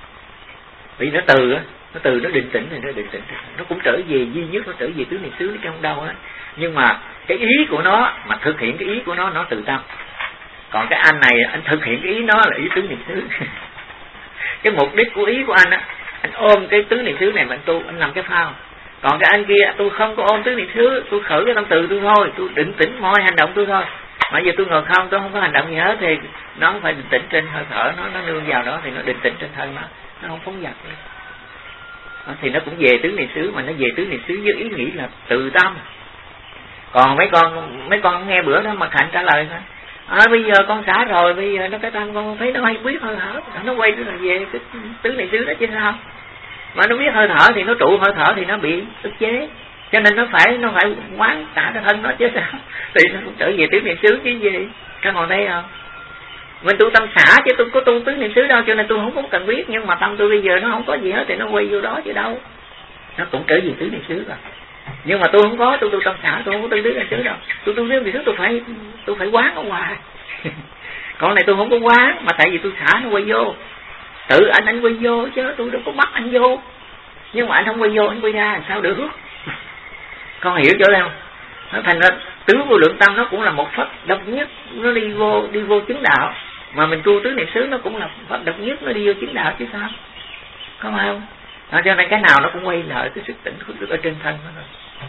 vì nó định tĩnh thì nó định tĩnh, nó cũng trở về duy nhất, nó trở về tứ niệm xứ chứ không đâu hết. Nhưng mà cái ý của nó mà thực hiện cái ý của nó từ tâm. Còn cái anh này anh thực hiện cái ý nó là ý tứ niệm xứ. Cái mục đích của ý của anh á, anh ôm cái tứ niệm xứ này mà anh tu, anh làm cái phao. Còn cái anh kia tôi không có ôm tứ niệm xứ, tôi khởi cái tâm từ tôi thôi, tôi định tĩnh mọi hành động tôi thôi. Mà giờ tôi ngồi không, tôi không có hành động gì hết thì nó không phải định tĩnh trên hơi thở, nó nương vào đó thì nó định tĩnh trên thân nó không phóng dật. Thì nó cũng về tứ niệm xứ, mà nó về tứ niệm xứ với ý nghĩ là từ tâm. Còn mấy con nghe bữa đó mà Khạnh trả lời thôi. Bây giờ con xả rồi, bây giờ nó cái tâm con thấy nó hay biết hơi thở, nó quay trở về cái tứ niệm xứ đó chứ sao. Mà nó biết hơi thở thì nó trụ hơi thở thì nó bị ức chế, cho nên nó phải quán cả cái thân nó chứ sao. Thì nó cũng trở về tứ niệm xứ chứ gì. Các ngồi thấy không? Mình tu tâm xả chứ tôi có tu tứ niệm xứ đâu, cho nên tôi không có cần biết. Nhưng mà tâm tôi bây giờ nó không có gì hết thì nó quay vô đó chứ đâu. Nó cũng trở về tứ niệm xứ rồi. Nhưng mà tôi không có, tôi tu tâm xả, tôi không có tu tứ niệm xứ đâu. Tôi tu tứ niệm xứ tôi phải quán ở ngoài. Còn này tôi không có quán, mà tại vì tôi xả nó quay vô. Tự anh quay vô chứ tôi đâu có bắt anh vô. Nhưng mà anh không quay vô, anh quay ra làm sao được. Con hiểu chỗ đây không? Nó thành ra tứ vô lượng tâm nó cũng là một pháp độc nhất, nó đi vô chứng đạo. Mà mình tu tứ niệm xứ nó cũng là pháp độc nhất, nó đi vô chứng đạo chứ sao. Có phải không? Cho nên cái nào nó cũng quay lại cái sức tỉnh thức ở trên thân đó.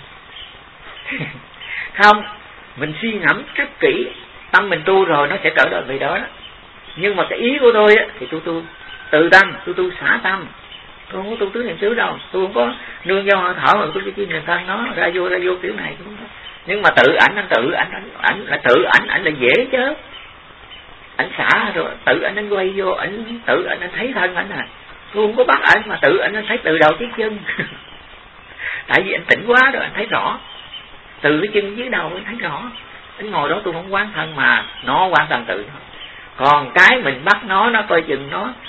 Không, mình suy ngẫm rất kỹ, tâm mình tu rồi nó sẽ trở lại về đó. Nhưng mà cái ý của tôi á, thì tôi tu từ tâm, tôi tu xả tâm. Tôi không có tu tứ niệm xứ đâu, tôi không có nương vào hơi thở mà tôi chỉ nhìn thân nó ra vô kiểu này. Nhưng mà tự ảnh là dễ chứ. Ảnh xả rồi tự anh quay vô, ảnh tự anh thấy thân ảnh à. Tôi không có bắt ảnh mà tự anh thấy từ đầu tới chân. Tại vì anh tỉnh quá rồi, anh thấy rõ. Từ cái chân dưới đầu anh thấy rõ. Anh ngồi đó tôi không quán thân mà nó quán thân tự. Còn cái mình bắt nó coi chừng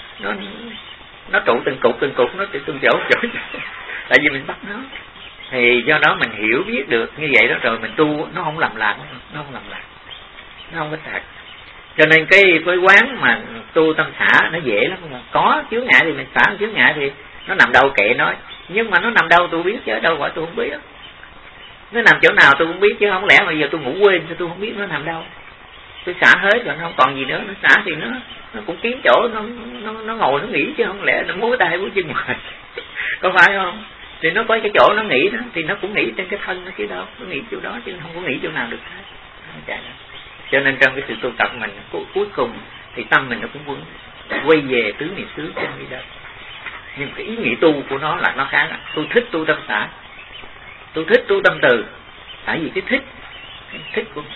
nó trụ từng cục nó từng chỗ. Tại vì mình bắt nó. Thì do đó mình hiểu biết được như vậy đó rồi mình tu nó không làm lạc, nó không có thật. Cho nên cái quán mà tu tâm xả nó dễ lắm. Có chướng ngại thì mình xả chướng ngại thì nó nằm đâu kệ nó. Nhưng mà nó nằm đâu tôi biết chứ đâu phải tôi không biết. Nó nằm chỗ nào tôi cũng biết chứ không lẽ mà giờ tôi ngủ quên thì tôi không biết nó nằm đâu. Tôi xả hết rồi nó không còn gì nữa, nó xả thì nó cũng kiếm chỗ nó ngồi nó nghỉ chứ không lẽ nó múa tay múa chân ngoài. Có phải không? Thì nó có cái chỗ nó nghỉ đó thì nó cũng nghỉ trên cái thân nó chứ đâu, nó nghỉ chỗ đó chứ không có nghỉ chỗ nào được hết. Cho nên trong cái sự tu tập mình cuối cùng thì tâm mình nó cũng quay về tứ niệm xứ trên đi đâu. Nhưng cái ý nghĩa tu của nó là nó khác. Tôi thích tu tâm xả, tôi thích tu tâm từ, tại vì cái thích của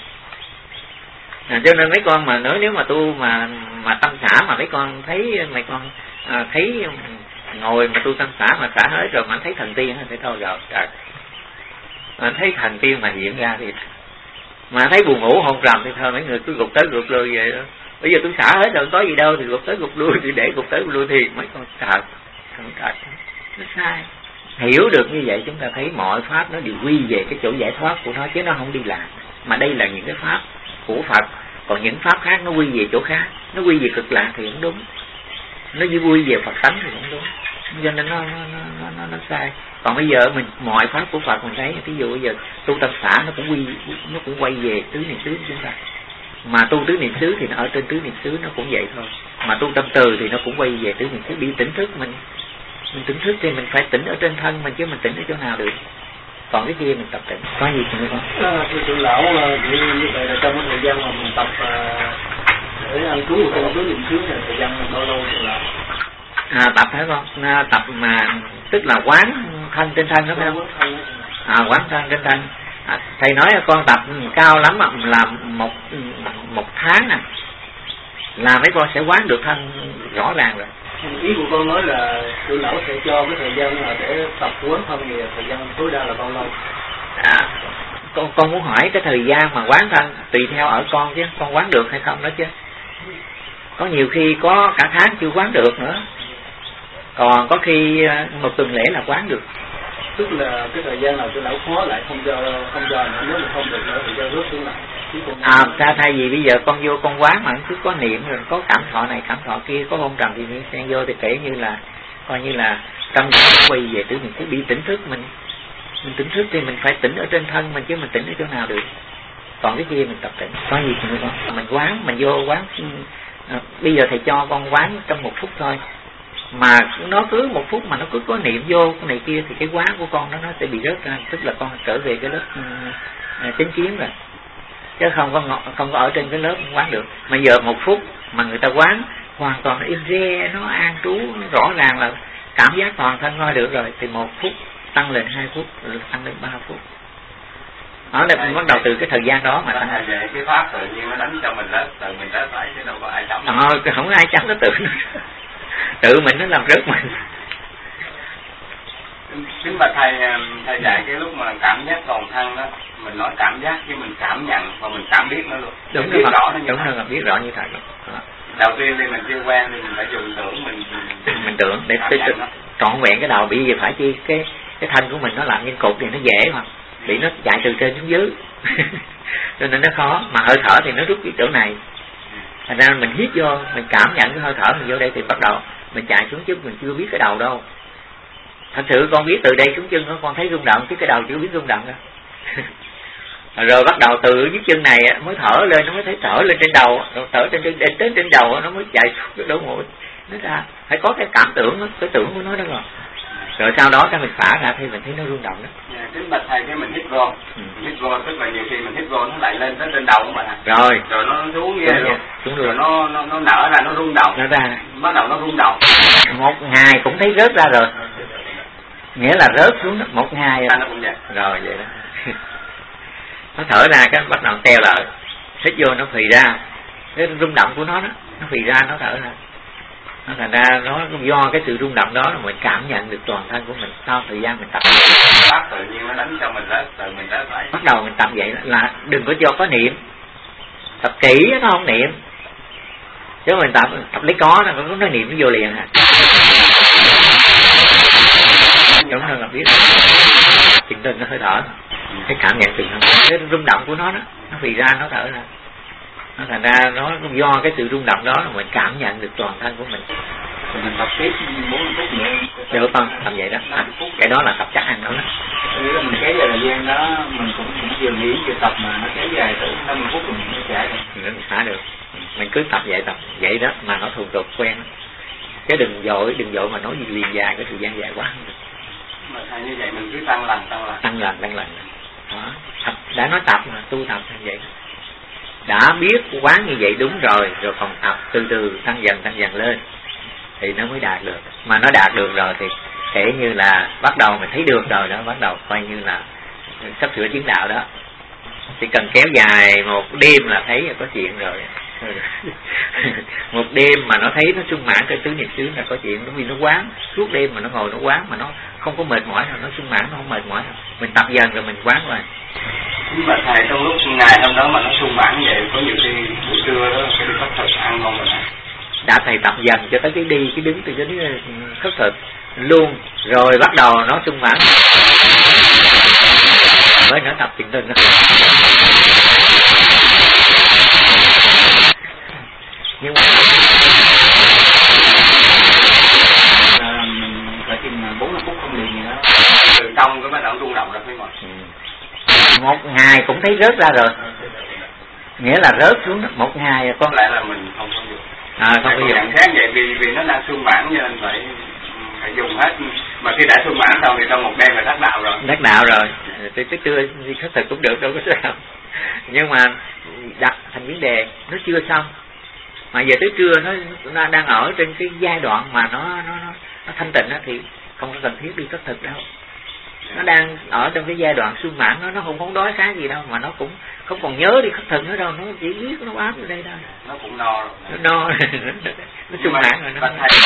cho nên mấy con mà nếu mà tu mà tâm xả mà mấy con thấy thấy ngồi mà tu tâm xả mà xả hết rồi mà thấy thần tiên thì thôi rồi trời. Mà thấy thần tiên mà hiện ra thì mà thấy buồn ngủ hôn trầm thì thôi mấy người cứ gục tới gục lui vậy đó. Bây giờ tôi xả hết rồi có gì đâu thì gục tới gục lui, thì để gục tới gục lui thì mấy con sợ nó sai. Hiểu được như vậy chúng ta thấy mọi pháp nó đều quy về cái chỗ giải thoát của nó chứ nó không đi làm. Mà đây là những cái pháp của Phật, còn những pháp khác nó quy về chỗ khác, nó quy về cực lạc thì không đúng. nó chỉ vui về Phật tánh thì cũng đúng, cho nên nó sai. Còn bây giờ mình mọi pháp của Phật mình thấy, ví dụ bây giờ tu tâm xã nó cũng quay về tứ niệm xứ của chúng ta, mà tu tứ niệm xứ thì nó ở trên tứ niệm xứ nó cũng vậy thôi, mà tu tâm từ thì nó cũng quay về tứ niệm xứ. Đi tỉnh thức mình tỉnh thức thì mình phải tỉnh ở trên thân mình chứ mình tỉnh ở chỗ nào được. Còn cái kia mình tập tỉnh có gì nữa không? Thưa trưởng lão, như vậy là trong cái thời gian mà mình tập để ăn trú của con tứ niệm xứ này thời gian bao lâu trưởng lão? Tập phải không? Tập mà tức là quán thân trên thân đó phải không? Quán thân trên thân. Thầy nói con tập cao lắm là một tháng nè, là mấy con sẽ quán được thân rõ ràng rồi. Ý của con nói là trưởng lão sẽ cho cái thời gian là để tập quán thân thì thời gian tối đa là bao lâu? Con muốn hỏi cái thời gian mà quán thân tùy theo ở con chứ, con quán được hay không đó chứ. Có nhiều khi có cả tháng chưa quán được nữa, còn có khi một tuần lễ là quán được. Tức là cái thời gian nào trưởng lão khó lại không cho nữa, nếu mà không được nữa thì cho rớt xuống lại. Thay vì bây giờ con vô con quán mà cứ có niệm rồi có cảm thọ này cảm thọ kia, có hôn trầm thì xen vô thì kể như là coi như là tâm quay về tứ niệm xứ. Đi tỉnh thức mình tỉnh thức thì mình phải tỉnh ở trên thân mình chứ mình tỉnh ở chỗ nào được. Còn cái kia mình tập tỉnh có gì nữa không? Mình quán, mình vô quán. Bây giờ thầy cho con quán trong 1 phút thôi, mà nó cứ 1 phút mà nó cứ có niệm vô cái này kia thì cái quán của con nó sẽ bị rớt ra, tức là con trở về cái lớp chánh kiến rồi, chứ không có ở trên cái lớp quán được. Mà giờ 1 phút mà người ta quán hoàn toàn im re, nó an trú, nó rõ ràng là cảm giác toàn thân coi được rồi, thì 1 phút tăng lên 2 phút, tăng lên 3 phút. Đó là bắt đầu từ cái thời gian đó mà tăng. Về cái pháp tự nhiên nó đánh cho mình rớt, tự mình rớt lại chứ đâu có ai chấm. Không có ai chấm, nó tự mình nó làm rớt mình. Xin bạch thầy dạy cái lúc mà cảm giác toàn thân đó, mình nói cảm giác chứ mình cảm nhận và mình cảm biết nó luôn. Đúng biết rồi, rõ nó như đúng thật. rồi, biết rõ như thật. Đầu tiên thì mình chưa quen thì mình phải dùng tưởng mình tưởng để trọn vẹn cái đầu. Bị gì phải chi cái thân của mình nó làm như cục thì nó dễ mà bị nó chạy từ trên xuống dưới cho nên nó khó. Mà hơi thở thì nó rút cái chỗ này, thành ra mình hít vô, mình cảm nhận cái hơi thở mình vô đây thì bắt đầu mình chạy xuống chứ mình chưa biết cái đầu đâu. Thật sự con biết từ đây xuống chân con thấy rung động chứ cái đầu chưa biết rung động đâu. Rồi bắt đầu từ dưới chân này mới thở lên, nó mới thấy thở lên trên đầu, rồi thở trên trên đầu nó mới chạy xuống cái lỗ mũi. Nó ra phải có cái cảm tưởng, cái tưởng của nó đó rồi sau đó mình phả ra thì mình thấy nó rung động đó. Kính bạch thầy, cái mình hít vô, hít vô tức là nhiều khi mình hít vô nó lại lên tới trên đầu của mình. Rồi nó xuống như vậy luôn, rồi nó nở ra, nó rung động, nó ra, bắt đầu nó rung động. 1 ngày cũng thấy rớt ra rồi, nghĩa là rớt xuống 1 ngày nó cũng vậy. Rồi vậy đó. Nó thở ra cái bắt đầu teo lại, hít vô nó phì ra, cái rung động của nó đó, nó phì ra nó thở ra. Nó thành ra nó do cái sự rung động đó là mình cảm nhận được toàn thân của mình sau thời gian mình tập. Pháp tự nhiên nó đánh cho mình rớt, tự mình rớt lại. Bắt đầu mình tập vậy là đừng có cho có niệm, tập kỹ nó không niệm, chứ mình tập lấy có nó niệm nó vô liền hả? Đúng rồi, biết chừng từng nó hơi thở, cái cảm nhận từng cái rung động của nó đó, nó phì ra nó thở ra. Nó thành ra nó do cái sự rung động đó là mình cảm nhận được toàn thân của mình. Mình tập tiếp 4 phút nữa. Được không? Tập vậy đó. Cái đó là tập chắc ăn đó. Nghĩa là mình kéo dài thời gian đó, mình cũng vừa nghỉ vừa tập mà nó kéo dài tới 50 phút mình mới chạy được. Mình xả được. Mình cứ tập vậy đó mà nó thuần thục quen. Cái đừng vội mà nói gì liền dài, cái thời gian dài quá không được. Mà thầy như vậy mình cứ tăng lần. Tăng lần. Đó. Đã nói tập mà tu tập như vậy. Đã biết quán như vậy đúng rồi còn tập từ từ tăng dần lên thì nó mới đạt được. Mà nó đạt được rồi thì kể như là bắt đầu mình thấy được rồi đó, bắt đầu coi như là sắp sửa chứng đạo đó. Chỉ cần kéo dài 1 đêm là thấy là có chuyện rồi. 1 đêm mà nó thấy nó sung mãn cái tứ niệm xứ là có chuyện. Vì nó quán suốt đêm mà nó ngồi nó quán mà nó không có mệt mỏi, nó sung mãn, nó không mệt mỏi. Mình tập dần rồi mình quán rồi. Nhưng mà thầy trong lúc ngày hôm đó mà nó sung mãn vậy, có nhiều khi buổi trưa đó sẽ đi khất thực ăn không rồi. Đã thầy tập dần cho tới cái đi cái đứng từ cái khất thực luôn rồi bắt đầu nó sung mãn mới nó tập chừng đó. Nhưng mà rớt ra rồi, nghĩa là rớt xuống một ngày con lại là mình không có dùng. Không có dùng. Nhận xét vậy vì nó đang xuân mãn cho nên phải dùng hết, mà khi đã xuân mãn xong thì trong một đêm là đắc đạo rồi. Đắc đạo rồi, tới trưa đi khất thực cũng được, đâu có sao. Nhưng mà đặt thành vấn đề nó chưa xong, mà giờ tới trưa nó đang ở trên cái giai đoạn mà nó thanh tịnh á, thì không có cần thiết đi khất thực đâu. Nó đang ở trong cái giai đoạn xuân mãn, nó không đói khát gì đâu, mà nó cũng không còn nhớ đi khất thực nữa đâu, nó chỉ biết nó bám ở đây thôi. Nó cũng no rồi. Nó no nó xuân mãn rồi.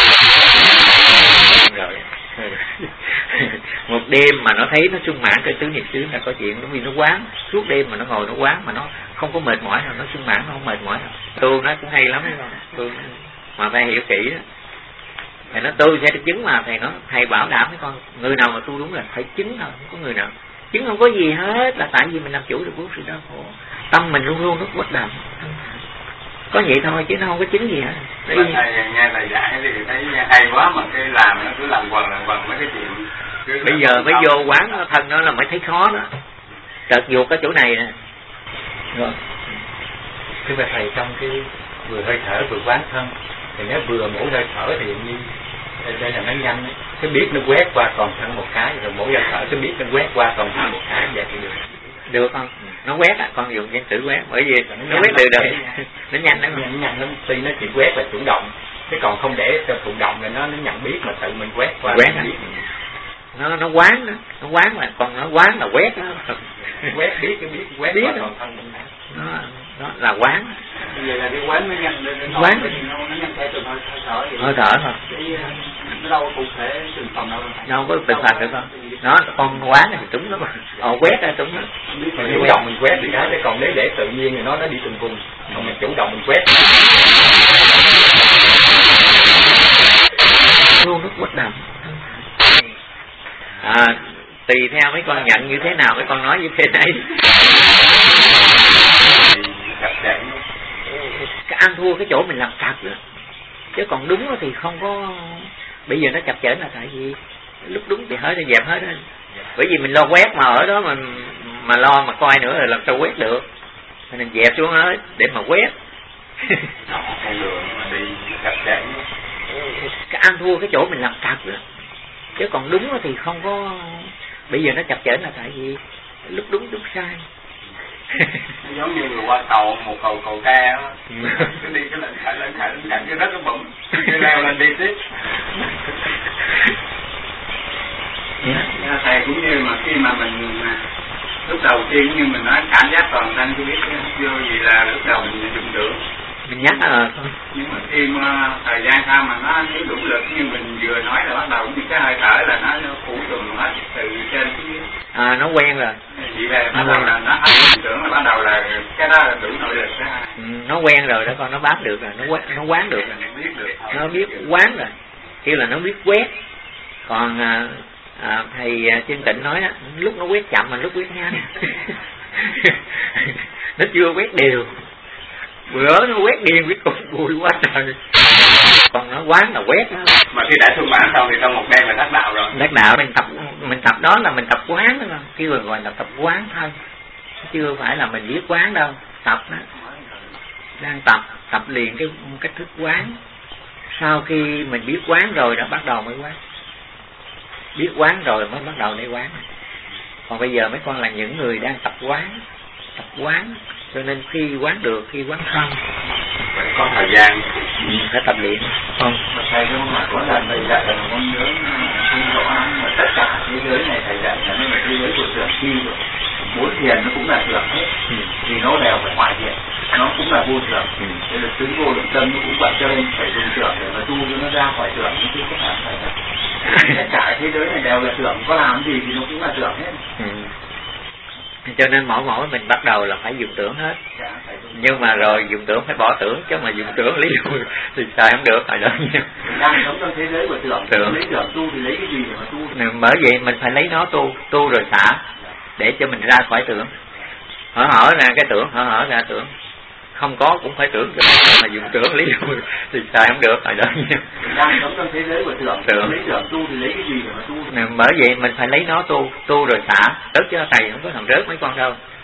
Rồi một đêm mà nó thấy nó xuân mãn cái tứ niệm xứ là có chuyện, nó vì nó quán suốt đêm mà nó ngồi nó quán mà nó không có mệt mỏi nào, nó xuân mãn nó không mệt mỏi đâu. Tu nó cũng hay lắm đấy con, mà phải hiểu kỹ đó. Thầy nói tôi sẽ chứng, mà thầy bảo đảm với con, người nào mà tu đúng là phải chứng thôi, không có người nào chứng không có gì hết, là tại vì mình làm chủ được vô sự đau khổ, tâm mình luôn luôn nó bất động, có vậy thôi chứ nó không có chứng gì hết. Thầy nghe lời giải thì thấy hay quá, mà cái làm nó cứ làm quần mấy cái chuyện. Bây giờ mới vô quán nó thân nó là mới thấy khó đó, chợt vuột cái chỗ này nè. Rồi thưa bà thầy, trong cái vừa hơi thở vừa quán thân, thì nếu vừa mỗi hơi thở thì như đây là nó nhanh ấy. Cái biết nó quét qua toàn thân một cái, rồi mỗi hơi thở cái biết nó quét qua toàn thân một cái, vậy thì được không? Nó quét á, con dùng danh từ quét, bởi vì nó quét được nó nhanh lắm. Nhanh lắm, tuy nó chỉ quét là chủ động, chứ còn không để cho thụ động là nó nhận biết, mà tự mình quét qua quét biết. Nó quán đó, nó quán là còn nó quán là quét đó. Quét biết cái biết quét qua toàn thân mình. Nó là quán. Vậy là cái quán nó nhanh lên, nó nhanh theo từng hơi thở vậy. Hơi thở thôi. Nó đâu cụ thể từng phần đâu. Đâu có từng phần được không? Nó con quán thì trúng lắm. Quét ra trúng lắm. Mình chủ động mình quét thì cái, chứ còn để tự nhiên thì nó đi từng vùng. Còn mình chủ động mình quét. Luôn nó bất động. Tùy theo mấy con nhận như thế nào, mấy con nói như thế này. Cái ăn thua cái chỗ mình làm cặp nữa, chứ còn đúng thì không có. Bây giờ nó chập chễn là tại vì lúc đúng thì hết, thì dẹp hết đó. Bởi vì mình lo quét mà ở đó mà lo mà coi nữa là làm sao quét được, nên dẹp xuống hết để mà quét. Cái ăn thua cái chỗ mình làm cặp nữa, chứ còn đúng thì không có. Bây giờ nó chập chễn là tại vì lúc đúng lúc sai. Giống như người qua cầu, một cầu tre đó, cứ đi cái lên khởi cái rất nó bụng, cái leo lên đi tiếp. Thầy cũng như mà khi mà mình lúc đầu tiên như mình nói cảm giác toàn thân tôi biết vô gì là lúc đầu mình dùng tưởng. Mình nhắc rồi. Nhưng mà khi mà thời gian sau mà nó thiếu đủ lực như mình vừa nói là bắt đầu như cái hơi thở là nó phủ trùm hết từ trên phía. Nó quen rồi. Vậy là bắt đầu là nó hết tưởng là bắt đầu là cái đó là đủ nội lực đó. Nó quen rồi đó con, nó bám được rồi, nó quán được rồi. Nó biết quán rồi. Kêu là nó biết quét. Còn thầy Chân Tịnh nói á, lúc nó quét chậm mà lúc quét nhanh. Nó chưa quét đều. Bữa nó quét điên quét cục vui quá trời. Còn nó quán là quét đó. Mà khi đã xuân mãn xong thì trong một đêm là đắc đạo rồi. Đắc đạo mình tập đó là mình tập quán đó, kêu gọi là tập quán thôi, chưa phải là mình biết quán đâu. Tập đó, đang tập liền cái cách thức quán. Sau khi mình biết quán rồi đã bắt đầu mới quán, biết quán rồi mới bắt đầu để quán. Còn bây giờ mấy con là những người đang tập quán, cho nên khi quán được, khi quán xong phải có thời gian, phải tập luyện. Thầy cái mà có là thầy dạy là con nhớ không rõ lắm, mà tất cả thế giới này thầy dạy là nó là thế giới của tưởng chi rồi. Muốn thiền nó cũng là tưởng hết, vì nó đều phải ngoại hiện, nó cũng là vô tưởng. Thế là chứng vô lượng tâm nó cũng vậy, cho nên phải dùng tưởng để mà tu cho nó ra khỏi tưởng, chứ không phải tất cả thế giới này đều là tưởng, có làm gì thì nó cũng là tưởng hết. Cho nên mỗi mình bắt đầu là phải dùng tưởng hết. Nhưng mà rồi dùng tưởng phải bỏ tưởng, chứ mà dùng tưởng lý luận thì xài không được, phải lớn nhiều. Đang sống trong thế giới của tưởng, lấy tưởng tu thì lấy cái gì để mà tu? Bởi vậy mình phải lấy nó tu rồi xả, để cho mình ra khỏi tưởng. Hở ra cái tưởng, hở ra tưởng. Không có cũng phải tưởng, mà dùng tưởng lý luận thì xài không được, phải lớn nhiều. Đang sống trong thế giới của tưởng, lấy tưởng tu thì lấy cái gì để mà tu? Bởi vậy mình phải lấy nó tu rồi xả. Rớt chứ thầy không có thằng rớt mấy con đâu.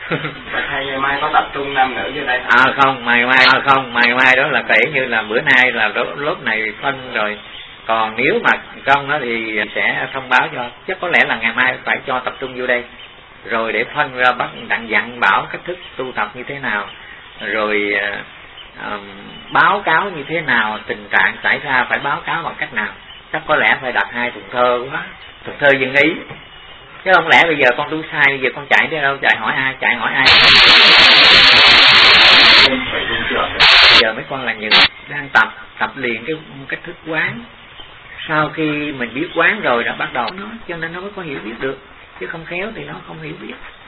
Hay ngày mai có tập trung nam nữ vô đây không, ngày mai đó là kể như là bữa nay là lúc này phân rồi, còn nếu mà không đó thì sẽ thông báo cho, chắc có lẽ là ngày mai phải cho tập trung vô đây rồi để phân ra bắt đặng dặn bảo cách thức tu tập như thế nào, rồi báo cáo như thế nào, tình trạng xảy ra phải báo cáo bằng cách nào. Chắc có lẽ phải đặt 2 tuần thơ quá, tuần thơ dân ý, chứ không lẽ bây giờ con tu sai, bây giờ con chạy đi đâu, chạy hỏi ai. Giờ mấy con là những đang tập luyện cái cách thức quán. Sau khi mình biết quán rồi đã bắt đầu nó, cho nên nó mới có hiểu biết được, chứ không khéo thì nó không hiểu biết.